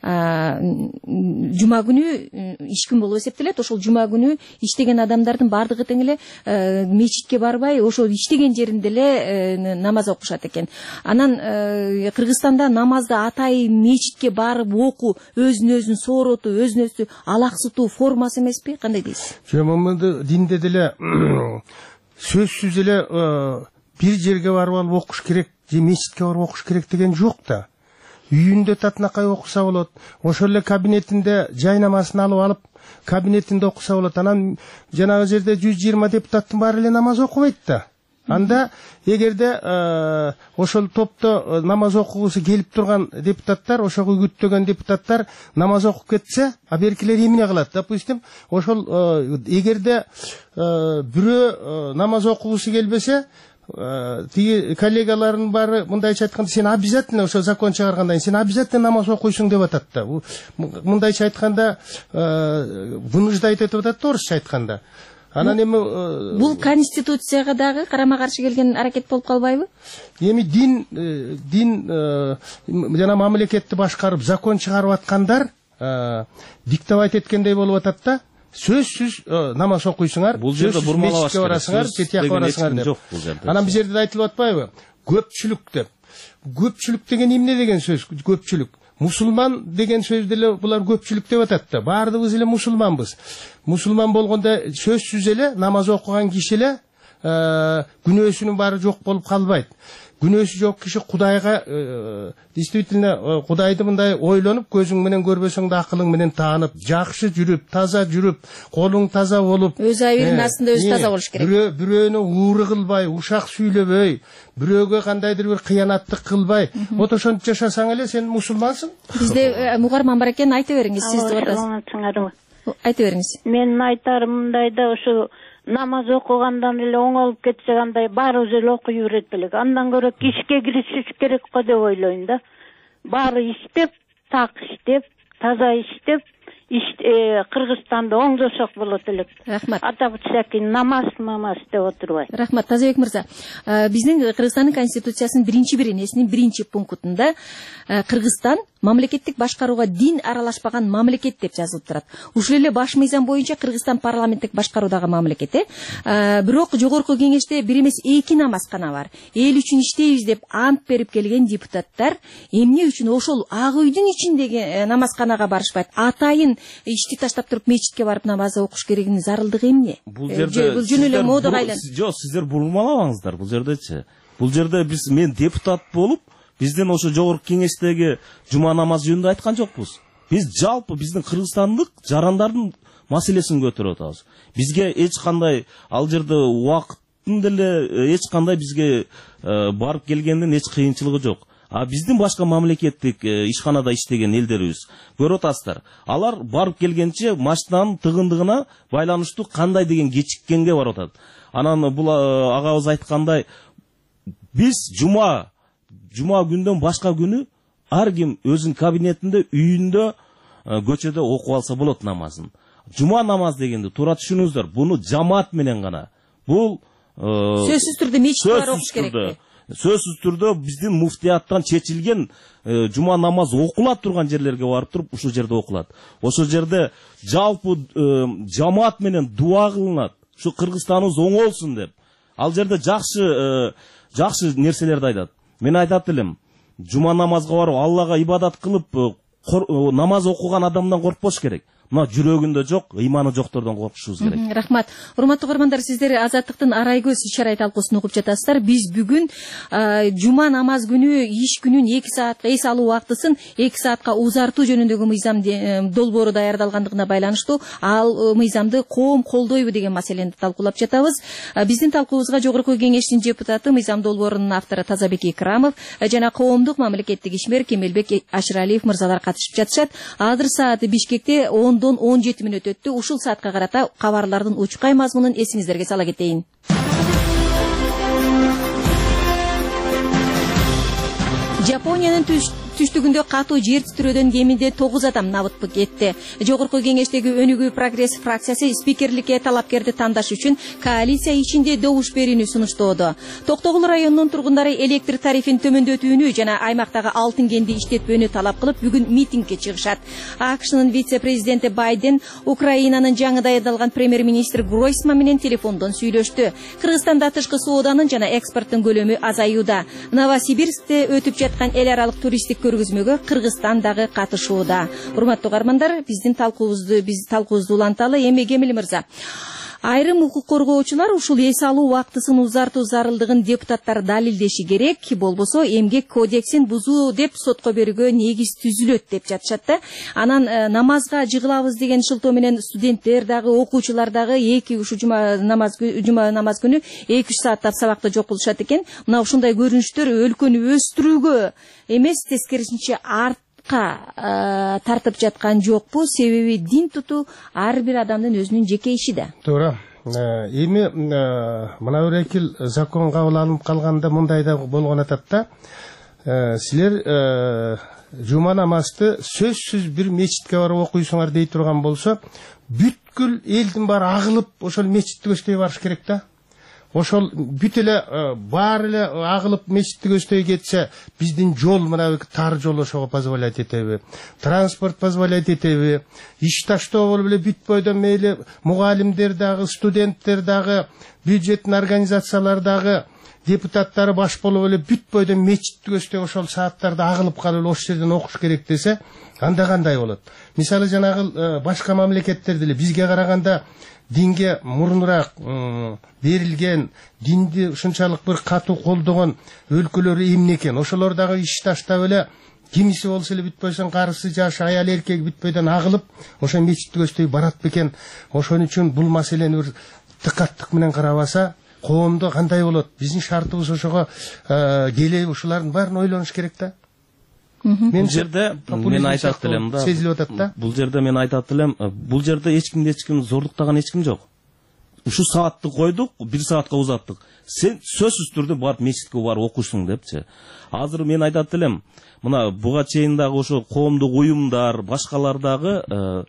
жума күнү иш күн болуп эсептелет. Ошол жума күнү иштеген адамдардын бардыгы тең эле мечитке барбай, ошол иштеген жеринде эле намаз окушат экен. Анан Кыргызстанда намазды атайын мечитке барып окуу өзүн сооротуу, өзүн алаксытуу формасы эмеспи? Кандай дейсиз? Жок, динде деле сөзсүз эле бир жерге барып алып окуш керек же мечитке барып окуш керек деген жок да. үйүндө татынакай окуса болот. Ошол эле кабинетинде жайнамасын алып кабинетинде окуса болот. Анан жанагы жерде 120 депутаттын баары эле намаз окубайт да. Анда эгерде ошол топто намаз окугусу келип турган депутаттар, ошого үгүттөгөн депутаттар намаз окуп кетсе, а беркилер эмне кылат? Допустим, ошол эгерде бирөө намаз окугусу келбесе, тиги коллегаларынын баары мындайча айтканда сен обязательно ошо закон чыгаргандан сен обязательно намаз окуйсуң деп атат да. Мындайча айтканда вынуждать этип атат да, орусча айтканда. Анан эми бул конституцияга дагы карама-каршы келген аракет болуп калбайбы? Эми дин жана мамлекетти башкарып закон чыгарып аткандар диктовать эткендей болуп атат да. Сөзсүз намаз окуйсуңар, бул жерде бурмалабаш барасыңар, петияка барасыңар деп. Анан бул жерде айтылып атпайбы? Көпчүлүк деп. Көпчүлүк деген эмне деген сөз? Көпчүлүк. Мусулман деген сөздө эле булар көпчүлүк деп атат да. Баардыгыбыз эле мусулманбыз. Мусулман болгондо сөзсүз эле намаз окуган киши эле күнөөсүнүн баары жок болуп калбайт. Күнөөсү жок киши Кудайга действительно Кудайды мындай ойлонуп, көзүң менен көрбөсөң да акылың менен таанып, жакшы жүрүп, таза жүрүп, колуң таза болуп, өз айыбынын астында өзү таза болуш керек. Бирөөнү ууру кылбай, ушак сүйлөбөй, бирөөгө кандайдыр бир кыянаттык кылбай, вот ошентип жашасаң эле сен мусулмансың. Бизде мугарман бар экен, айта бериңиз, сиз деп атасыз. Айта бериңиз. Менин айтарым мындайда, ошо намаз окугандан эле оңолуп кетсе кандай баарыбыз эле окуй берет белек. Андан көрө ишке киришиш керек го деп ойлойм да. Баары иштеп, так иштеп, таза иштеп, Кыргызстанда оңдосок болот элек. Рахмат. Атап өтсөк, намаз деп отурбай. Рахмат, Тазабек мырза. Биздин Кыргызстандын конституциясынын биринчи беренесинин биринчи пунктунда Кыргызстан мамлекеттик башкарууга дин аралашпаган мамлекет деп жазылып турат. Ушул эле баш мыйзам боюнча Кыргызстан парламенттик башкаруудагы мамлекет. Бирок жогорку кеңеште бир эмес 2 намаз гана бар. Эл үчүн иштейбиз деп ант берип келген депутаттар эмне үчүн ошол ак үйдүн ичиндеги намазканага барышпайт? Атайын ишти таштап туруп мечитке барып намаз окуш керегинин зарылдыгы эмне? Бул жөн эле модага айланып. Жок, сиздер бурмалабаңыздар бул жердечи. Бул жерде мен депутат болуп, бизден ошо жогорку кеңештеги жума намаз жөнүндө айткан жокпуз. Биз жалпы биздин кыргызстандык жарандардын маселесин көтөрүп атабыз. Бизге эч кандай ал жерде убакыттын деле эч кандай бизге барып келгендин эч кыйынчылыгы жок. А биздин башка мамлекеттик ишканада иштеген элдерибиз көрүп атасыздар. Алар барып келгенче машинанын тыгындыгына байланыштуу кандай деген кечиккенге барып атат. Анан бул агабыз айткандай биз жума күндөн башка күнү ар ким өзүнүн кабинетинде, үйүндө, көчөдө окуп алса болот намазын. Жума намаз дегенди туура түшүнүңүздөр. Буну жамаат менен гана. Бул сөзсүз түрдө мечитте бар окуш керек. Сөзсүз түрдө биздин муфтияттан чечилген жума намаз окулат турган жерлерге барып туруп ушул жерде окулат. Ошол жерде жалпы жамаат менен дуа кылынат. Ушу Кыргызстаныбыз оңолсун деп. Ал жерде жакшы нерселерди айтат. Мен айтат элем, жума намазга барып Аллага ибадат кылып намаз окуган адамдан коркпош керек. Мына жүрөгүндө жок, ыйманы жоктордон коркушубуз керек. Рахмат. Урматтуу көрөрмандар, сиздер Азаттыктын арай көз иш-чара талкуусун угуп жатасыздар. Биз бүгүн жума намаз күнү иш күнүн 2 саатка эс алуу убактысын 2 саатка узартуу жөнүндөгү мыйзам долбоору даярдалгандыгына байланыштуу ал мыйзамды коом колдойбу деген маселени талкуулап жатабыз. Биздин талкуубузга жогорку кеңештин депутаты, мыйзам долбоорунун автору Тазабек Икрамов жана коомдук мамлекеттик ишмер Кемелбек Ашыралиев мырзалар катышып жатышат. Азыр сааты Бишкекте 10-17 мүнөт өттү. Ушул саатка карата кабарлардын учкай мазмунун эсиңиздерге сала кетейин. Жапониянын түштүгүндө катуу жер титирөөдөн кеминде 9 адам набыт кетти. Жогорку кеңештеги Өнүгүү прогресс фракциясы спикерликке талапкерди тандаш үчүн коалиция ичинде добуш берүүнү сунуштоодо. Токтогул районунун тургундары электр тарифин төмөндөтүүнү жана аймактагы алтын кенди иштетпөөнү талап кылып бүгүн митингге чыгышат. АКШнын вице-президенти Байден Украинанын жаңы даярдалган премьер-министр Гройсман менен телефондон сүйлөштү. Кыргызстанда тышкы сооданын жана экспорттун көлөмү азаюуда. Новосибирскте өтүп жаткан эл аралык туристтик көргөзмөгө Кыргызстан дагы катышууда. Урматтуу угармандар, биздин талкуубузду уланталы. Эми Кемил мырза, Айрым укук коргоочулар ушул эс алуу убактысын узартуу зарылдыгын депутаттар далилдеши керек, болбосо эмгек кодексин бузуу деп сотко берүүгө негиз түзүлөт деп жатышат да. Анан намазга жыгылабыз деген шылтоо менен студенттер дагы, окуучулар дагы ушу жума намаз күнү 2-3 сааттап сабакта жок болушат экен. Мына ушундай көрүнүштөр өлкөнү өстүрүүгө эмес, тескерисинче тартып жаткан жокпу? Себеби дин тутуу ар бир адамдын өзүнүн жеке иши да. Туура. Эми мына бир экил закон кабыл алынып калганда мындай да болгон атат да. Силер жума намазды сөзсүз бир мечитке барып окуйсуңар дей турган болсо, бүткүл элдин баары агылып ошол мечитти көздөй барыш керек да. Ошол бүт эле баары эле агылып мечитти көздөй кетсе, биздин жол мына тар жол ошого позволять этеби? Транспорт позволять этеби? Иш таштоо болуп эле бүт бойдон мейли мугалимдер дагы, студенттер дагы, бюджеттин организациялар дагы, депутаттары баш болуп эле бүт бойдон мечитти көздөй ошол сааттарда агылып калып эле ошол жерден окуш керек десе, анда кандай болот? Мисалы жанагы башка мамлекеттерде эле бизге караганда динге мурунураак берилген, динди ушунчалык бир катуу колдогон өлкөлөр эмне экен? Ошолор дагы иш таштап эле кимиси болсо эле бүт бойдон карысы, жашы, аял, эркек бүт бойдон агылып ошо мечитти көздөй барат бекен. Ошон үчүн бул маселени бир дыкаттык менен карабаса, коомдо кандай болот? Биздин шартыбыз ошого келеби? Ушулардын баарын ойлонуш керек да. Бул жерде мен айтат элем да. Сезилип атат да. Бул жерде мен айтат элем, бул жерде эч ким зордуктаган эч ким жок. Ушу саатты койдук, 1 саатка узаттык. Сен сөзсүз түрдө барып мечитке барып окуйсуң депчи. Азыр мен айтат элем, мына буга чейин дагы ошо коомдук уюмдар, башкалар дагы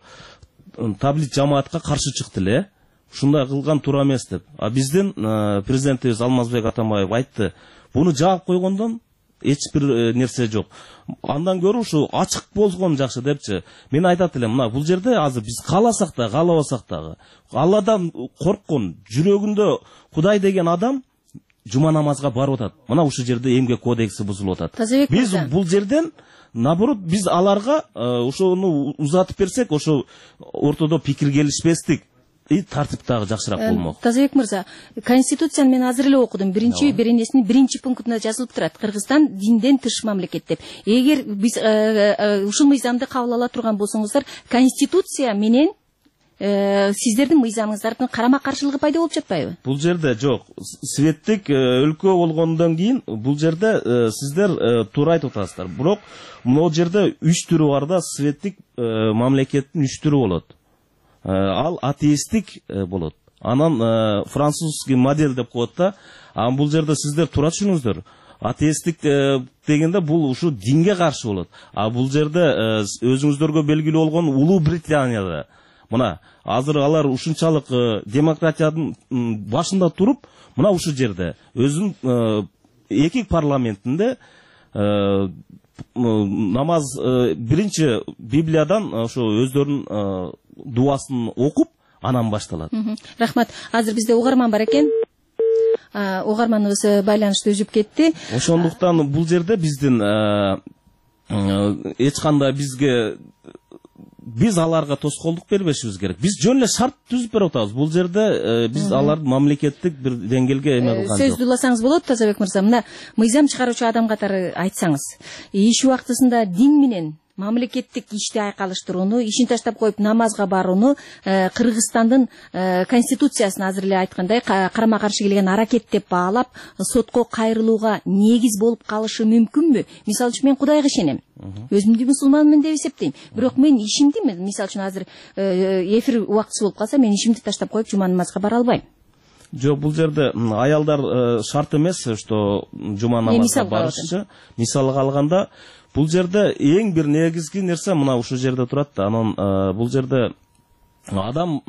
таблит жамаатка каршы чыкты эле. Ушундай кылган туура эмес деп. А биздин президентибиз Алмазбек Атамбаев айтты, буну жаап койгондон эч бир нерсе жок. Андан көрү ушу ачык болгон жакшы депчи. Мен айтат элем, мына бул жерде азыр биз кааласак да, каалабасак дагы, Алладан корккон, жүрөгүндө Кудай деген адам жума намазга барып атат. Мына ушул жерде эмгек кодекси бузулуп атат. Биз бул жерден наоборот биз аларга ошону узатып берсек, ошо ортодо пикир келишпестик и тартип дагы жакшыраак болмок. Тазабек мырза, конституцияны мен азыр эле окудум. Биринчи беренесинин 1-пунктунда жазылып турат: Кыргызстан динден тыш мамлекет деп. Эгер биз ушул мыйзамды кабыл ала турган болсоңуздар, конституция менен сиздердин мыйзамыңыздардын карама каршылыгы пайда болуп жатпайбы? Бул жерде жок. Светтик өлкө болгондон кийин бул жерде сиздер туура айтып атасыздар. Бирок могу жерде 3 түрү бар да, светтик мамлекеттин 3 түрү болот. Ал атеистик болот. Анан французский модель деп коет да. Анан бул жерде сиздер туура түшүнүңүздөр. Атеистик дегенде бул ушу динге каршы болот. А бул жерде өзүңүздөргө белгилүү болгон Улуу Британияда мына азыр алар ушунчалык демократиянын башында туруп, мына ушул жерде өзүнүн эки парламентинде намаз биринчи Библиядан ошо өздөрүнүн дуасын окуп, анан башталат. Рахмат. Азыр бизде угарман бар экен. Угарманыбыз байланышты үзүп кетти. Ошондуктан бул жерде биздин эч кандай биз аларга тоскоолдук бербешибиз керек. Биз жөн эле шарт түзүп берип атабыз. Бул жерде биз аларды мамлекеттик бир деңгээлге эме кылган жок. Сөз уласаңыз болот, Тазабек мырза. Мына мыйзам чыгаруучу адам катары айтсаңыз, иш убактысында дин менен мамлекеттик ишти айкалыштырууну, ишин таштап коюп намазга барууну Кыргызстандын конституциясына азыр эле айткандай карама каршы келген аракет деп баалап, сотко кайрылууга негиз болуп калышы мүмкүнбү? Мисалы үчүн мен Кудайга ишенем. Өзүмдү мусулманмын деп эсептейм. Бирок мен ишимди, мисалы үчүн азыр эфир убактысы болуп калса, мен ишимди таштап коюп жума намазга бара албайм. Жок, бул жерде аялдар шарт эмес, что жума намазга барышчы. Мисалга алганда, бул жерде эң бир негизги нерсе мына ушул жерде турат да. Анан бул жерде адам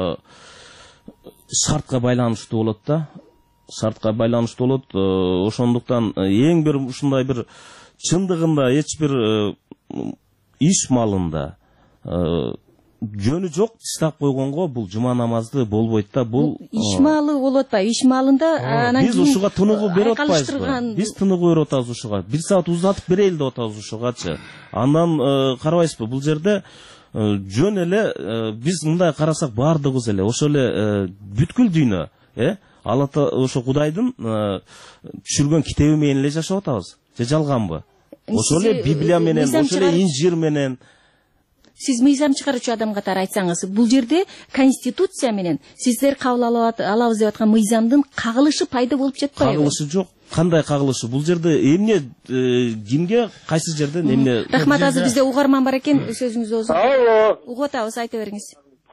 шартка байланыштуу болот да. Шартка байланыштуу болот. Ошондуктан эң бир ушундай бир чындыгында эч бир иш малында жөнү жок тыштап койгонго бул жума намазды болбойт да. Бул иш маалы болуп атпайбы? Иш маалында анан биз ушуга тыныгуу берип атпайбызбы? Биз тыныгуу берип атабыз ушуга. 1 саат узатып берели деп атабыз ушугачы. Андан карабайсызбы? Бул жерде жөн эле биз мындай карасак баардыгыбыз эле ошо эле бүткүл дүйнө, ошо Кудайдын түшүргөн китеби менен эле жашап атабыз. Же жалганбы? Ошо эле Библия менен, ошо эле Инжир менен. Сиз мыйзам чыгаруучу адам катары айтсаңыз, бул жерде конституция менен сиздер кабыл алабыз деп аткан мыйзамдын кагылышы пайда болуп жатпайбы? Кагылышы жок. Кандай кагылышы? Бул жерде эмне кимге кайсы жерден эмне? Рахмат, азыр бизде угарман бар экен, сөзүңүздү озун. Алло. Угуп атабыз, айта бериңиз.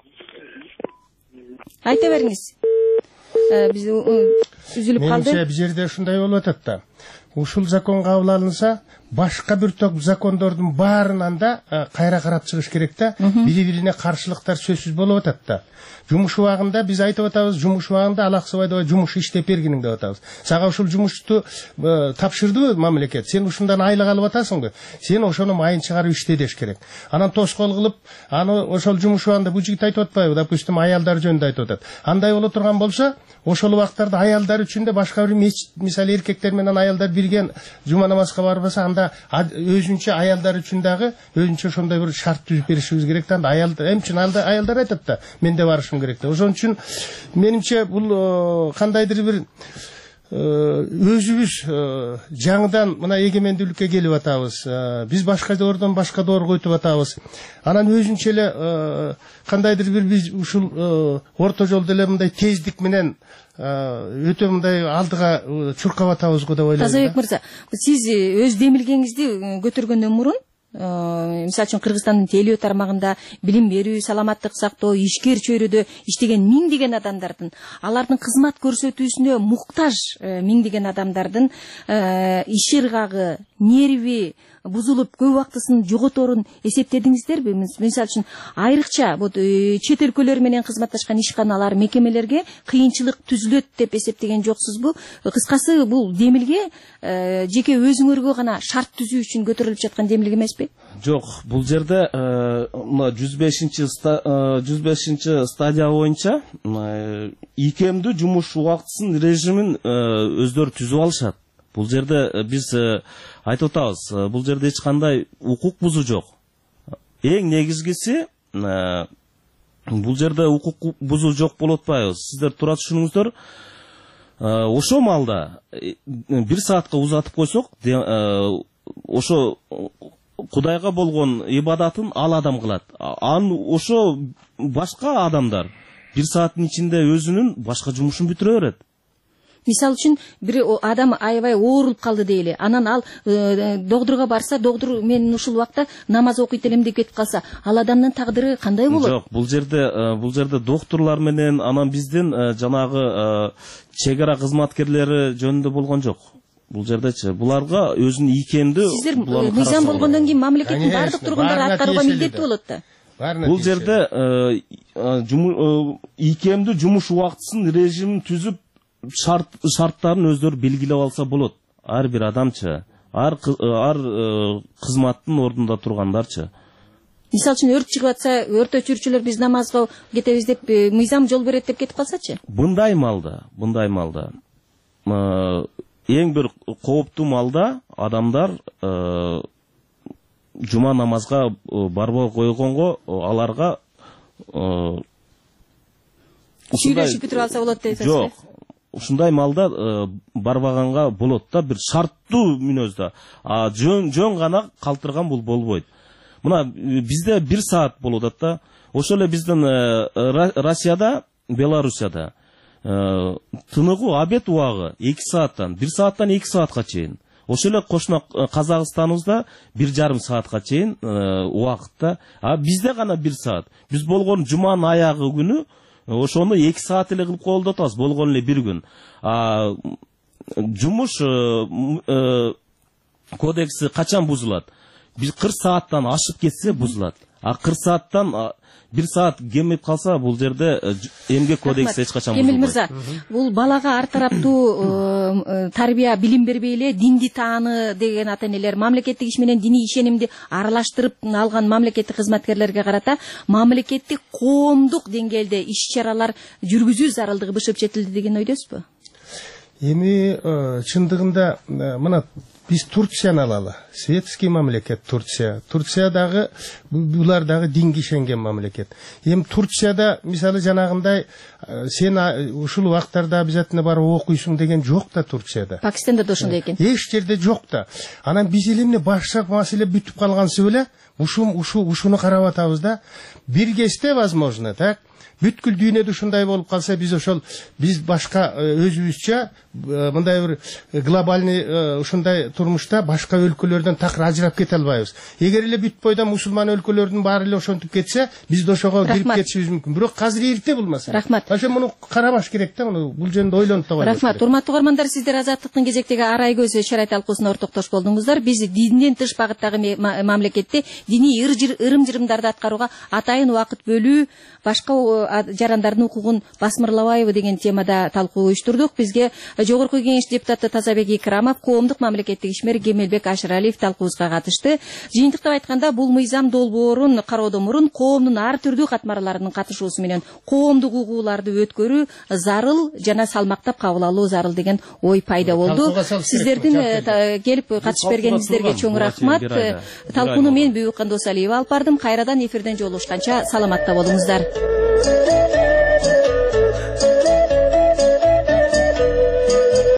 Айта бериңиз. Биз үзүлүп калды. Менимче бул жерде ушундай болуп атат да. Ушул закон кабыл алынса, башка бир топ закондордун баарынан да кайра карап чыгыш керек да. Бири-бирине каршылыктар сөзсүз болуп атат да. Жумуш убагында биз айтып атабыз, жумуш убагында Аллах Субханаху жумуш иштеп бергиниң деп атабыз. Сага ушул жумушту тапшырдыбы мамлекет? Сен ушундан айлык алып атасыңбы? Сен ошону майын чыгарып иште деш керек. Анан тоскоол кылып, аны ошол жумуш убагында бул жигит айтып атпайбы? Допустим, аялдар жөнүндө айтып атат. Андай боло турган болсо, ошол убактарда аялдар үчүн да башка бир мечит, мисалы эркектер менен аялдар бирген жума намазга барбаса, анда өзүнчө аялдар үчүн дагы өзүнчө ошондой бир шарт түзүп беришибиз керек да. Анда аялдар эмчин аялдар айтат да, мен да барышым керек да. Ошон үчүн менимче бул кандайдыр бир өзүбүз жаңыдан мына эгемендүүлүккө келип атабыз. Биз башка доордон башка доорго өтүп атабыз. Анан өзүнчө эле кандайдыр бир биз ушул орто жолдо эле мындай тездик менен өтө мындай алдыга чуркап атабыз го деп ойлойм. Тазабек мырза, сиз өз демилгеңизди көтөргөндөн мурун мисалы үчүн Кыргызстандын телөө тармагында билим берүү, саламаттык сактоо, ишкер чөйрөдө иштеген миңдеген адамдардын, алардын кызмат көрсөтүүсүнө муктаж миңдеген адамдардын иш ыргагы, нерви бузулуп көп убактысын жоготорун эсептедиңиздерби? Мисалы үчүн айрыкча чет өлкөлөр менен кызматташкан ишканалар, мекемелерге кыйынчылык түзүлөт деп эсептеген жоксузбу? Кыскасы, бул демилге жеке өзүңөргө гана шарт түзүү үчүн көтөрүлүп жаткан демилге эмеспи? Жок, бул жерде 105 стадия боюнча ийкемдүү жумуш убактысын режимин өздөрү түзүп алышат. Бул жерде биз айтып атабыз, бул жерде эч кандай укук бузуу жок. Эң негизгиси бул жерде укук бузуу жок болуп атпайбы? Сиздер туура түшүнүңүздөр. Ошо маалда 1 саатка узатып койсок, ошо Кудайга болгон ибадатын ал адам кылат. Ошо башка адамдар 1 сааттын ичинде өзүнүн башка жумушун бүтүрө берет. Мисалы үчүн бир адам аябай оорулуп калды дейли. Анан ал доктурга барса, доктур мен ушул убакта намаз окуйт элем деп кетип калса, ал адамдын тагдыры кандай болот? Жок, бул жерде доктурлар менен анан биздин жанагы чегара кызматкерлери жөнүндө болгон жок. Бул жердечи буларга өзүнүн ийкемдүү сиздер мыйзам болгондон кийин мамлекеттин бардык тургундары аткарууга милдеттүү болот да. Бул жерде ийкемдүү жумуш убактысын режимин түзүп шарттарын өздөрү белгилеп алса болот. Ар бир адамчы, ар кызматтын ордунда тургандарчы. Мисалы үчүн өрт чыгып атса, өрт өчүрүүчүлөр биз намазга кетебиз деп мыйзам жол берет деп кетип калсачы? Мындай малда эң бир кооптуу малда адамдар жума намазга барбай койгонго аларга сүйлөшүп бүтүрүп алса болот дейсизби? Жок. Ушундай малда барбаганга болот да, бир шарттуу мүнөздө. Жөн гана калтырган бул болбойт. Мына бизде 1 саат болуп атат да. Ошо эле биздин Россияда, Белоруссияда тыныгуу обед убагы 2 сааттан, 1 сааттан 2 саатка чейин. Ошо эле кошуна Казакстаныбызда 1,5 саатка чейин убакытта. Бизде гана 1 саат. Биз болгон жуманын аягы күнү ошону 2 саат эле кылып коелуп атабыз, болгон эле 1 күн. Жумуш кодекси качан бузулат? Биз 40 сааттан ашып кетсе бузулат. 40 сааттан 1 саат кемип калса бул жерде эмгек кодекси эч качан Кемил мырза, бул балага ар тараптуу тарбия билим бербей эле динди тааны деген ата энелер, мамлекеттик иш менен диний ишенимди аралаштырып алган мамлекеттик кызматкерлерге карата мамлекеттик коомдук деңгээлде иш-чаралар жүргүзүү зарылдыгы бышып жетилди деген ойдосузбу? Эми чындыгында мына биз Турцияны алалы. Светский мамлекет Турция. Турциядагы булар дагы динге ишенген мамлекет. Эми Турцияда мисалы жанагындай сен ушул убактарда обязательно барып окуйсуң деген жок да Турцияда. Пакистанда да ошондой экен. Эч жерде жок да. Анан биз эле башка маселе бүтүп калгансыз беле? Ушуну карап атабыз да. Бир кезде возможно, так? Бүткүл дүйнөдө ушундай болуп калса биз башка өзүбүзчө мындай бир глобальный ушундай турмушта башка өлкөлөрдөн такыр ажырап кете албайбыз. Эгер эле бүт бойдон мусулман өлкөлөрдүн баары эле ошентип кетсе, биз да ошого кирип кетишибиз мүмкүн. Бирок азыр эрте бул маселе. Рахмат. Ошо муну карабаш керек да, бул жөнүндө ойлонуп табылат. Рахмат. Урматтуу угармандар, сиздер Азаттыктын кезектеги арай көз шарай талкуусуна ортоктош болдуңуздар. Биз динден тыш багыттагы мамлекетте диний ырым-жырымдарды аткарууга атайын убакыт бөлүү, башка жарандардын укугун басмырлабайбы деген темада талкуу уюштурдук. Бизге Жогорку Кеңеш депутаты Тазабек Икрамов, коомдук мамлекеттик ишмер Кемелбек Ашыралиев талкуубузга катышты. Жыйынтыктап айтканда, бул мыйзам долбоорун кароодон мурун коомдун ар түрдүү катмарларынын катышуусу менен коомдук угууларды өткөрүү зарыл жана салмактап кабыл алуу зарыл деген ой пайда болду. Сиздердин келип катышып бергениңиздерге чоң рахмат. Талкууну мен Бүйүккан Досалиева алып бардым. Кайрадан эфирден жолугушканча саламатта болуңуздар.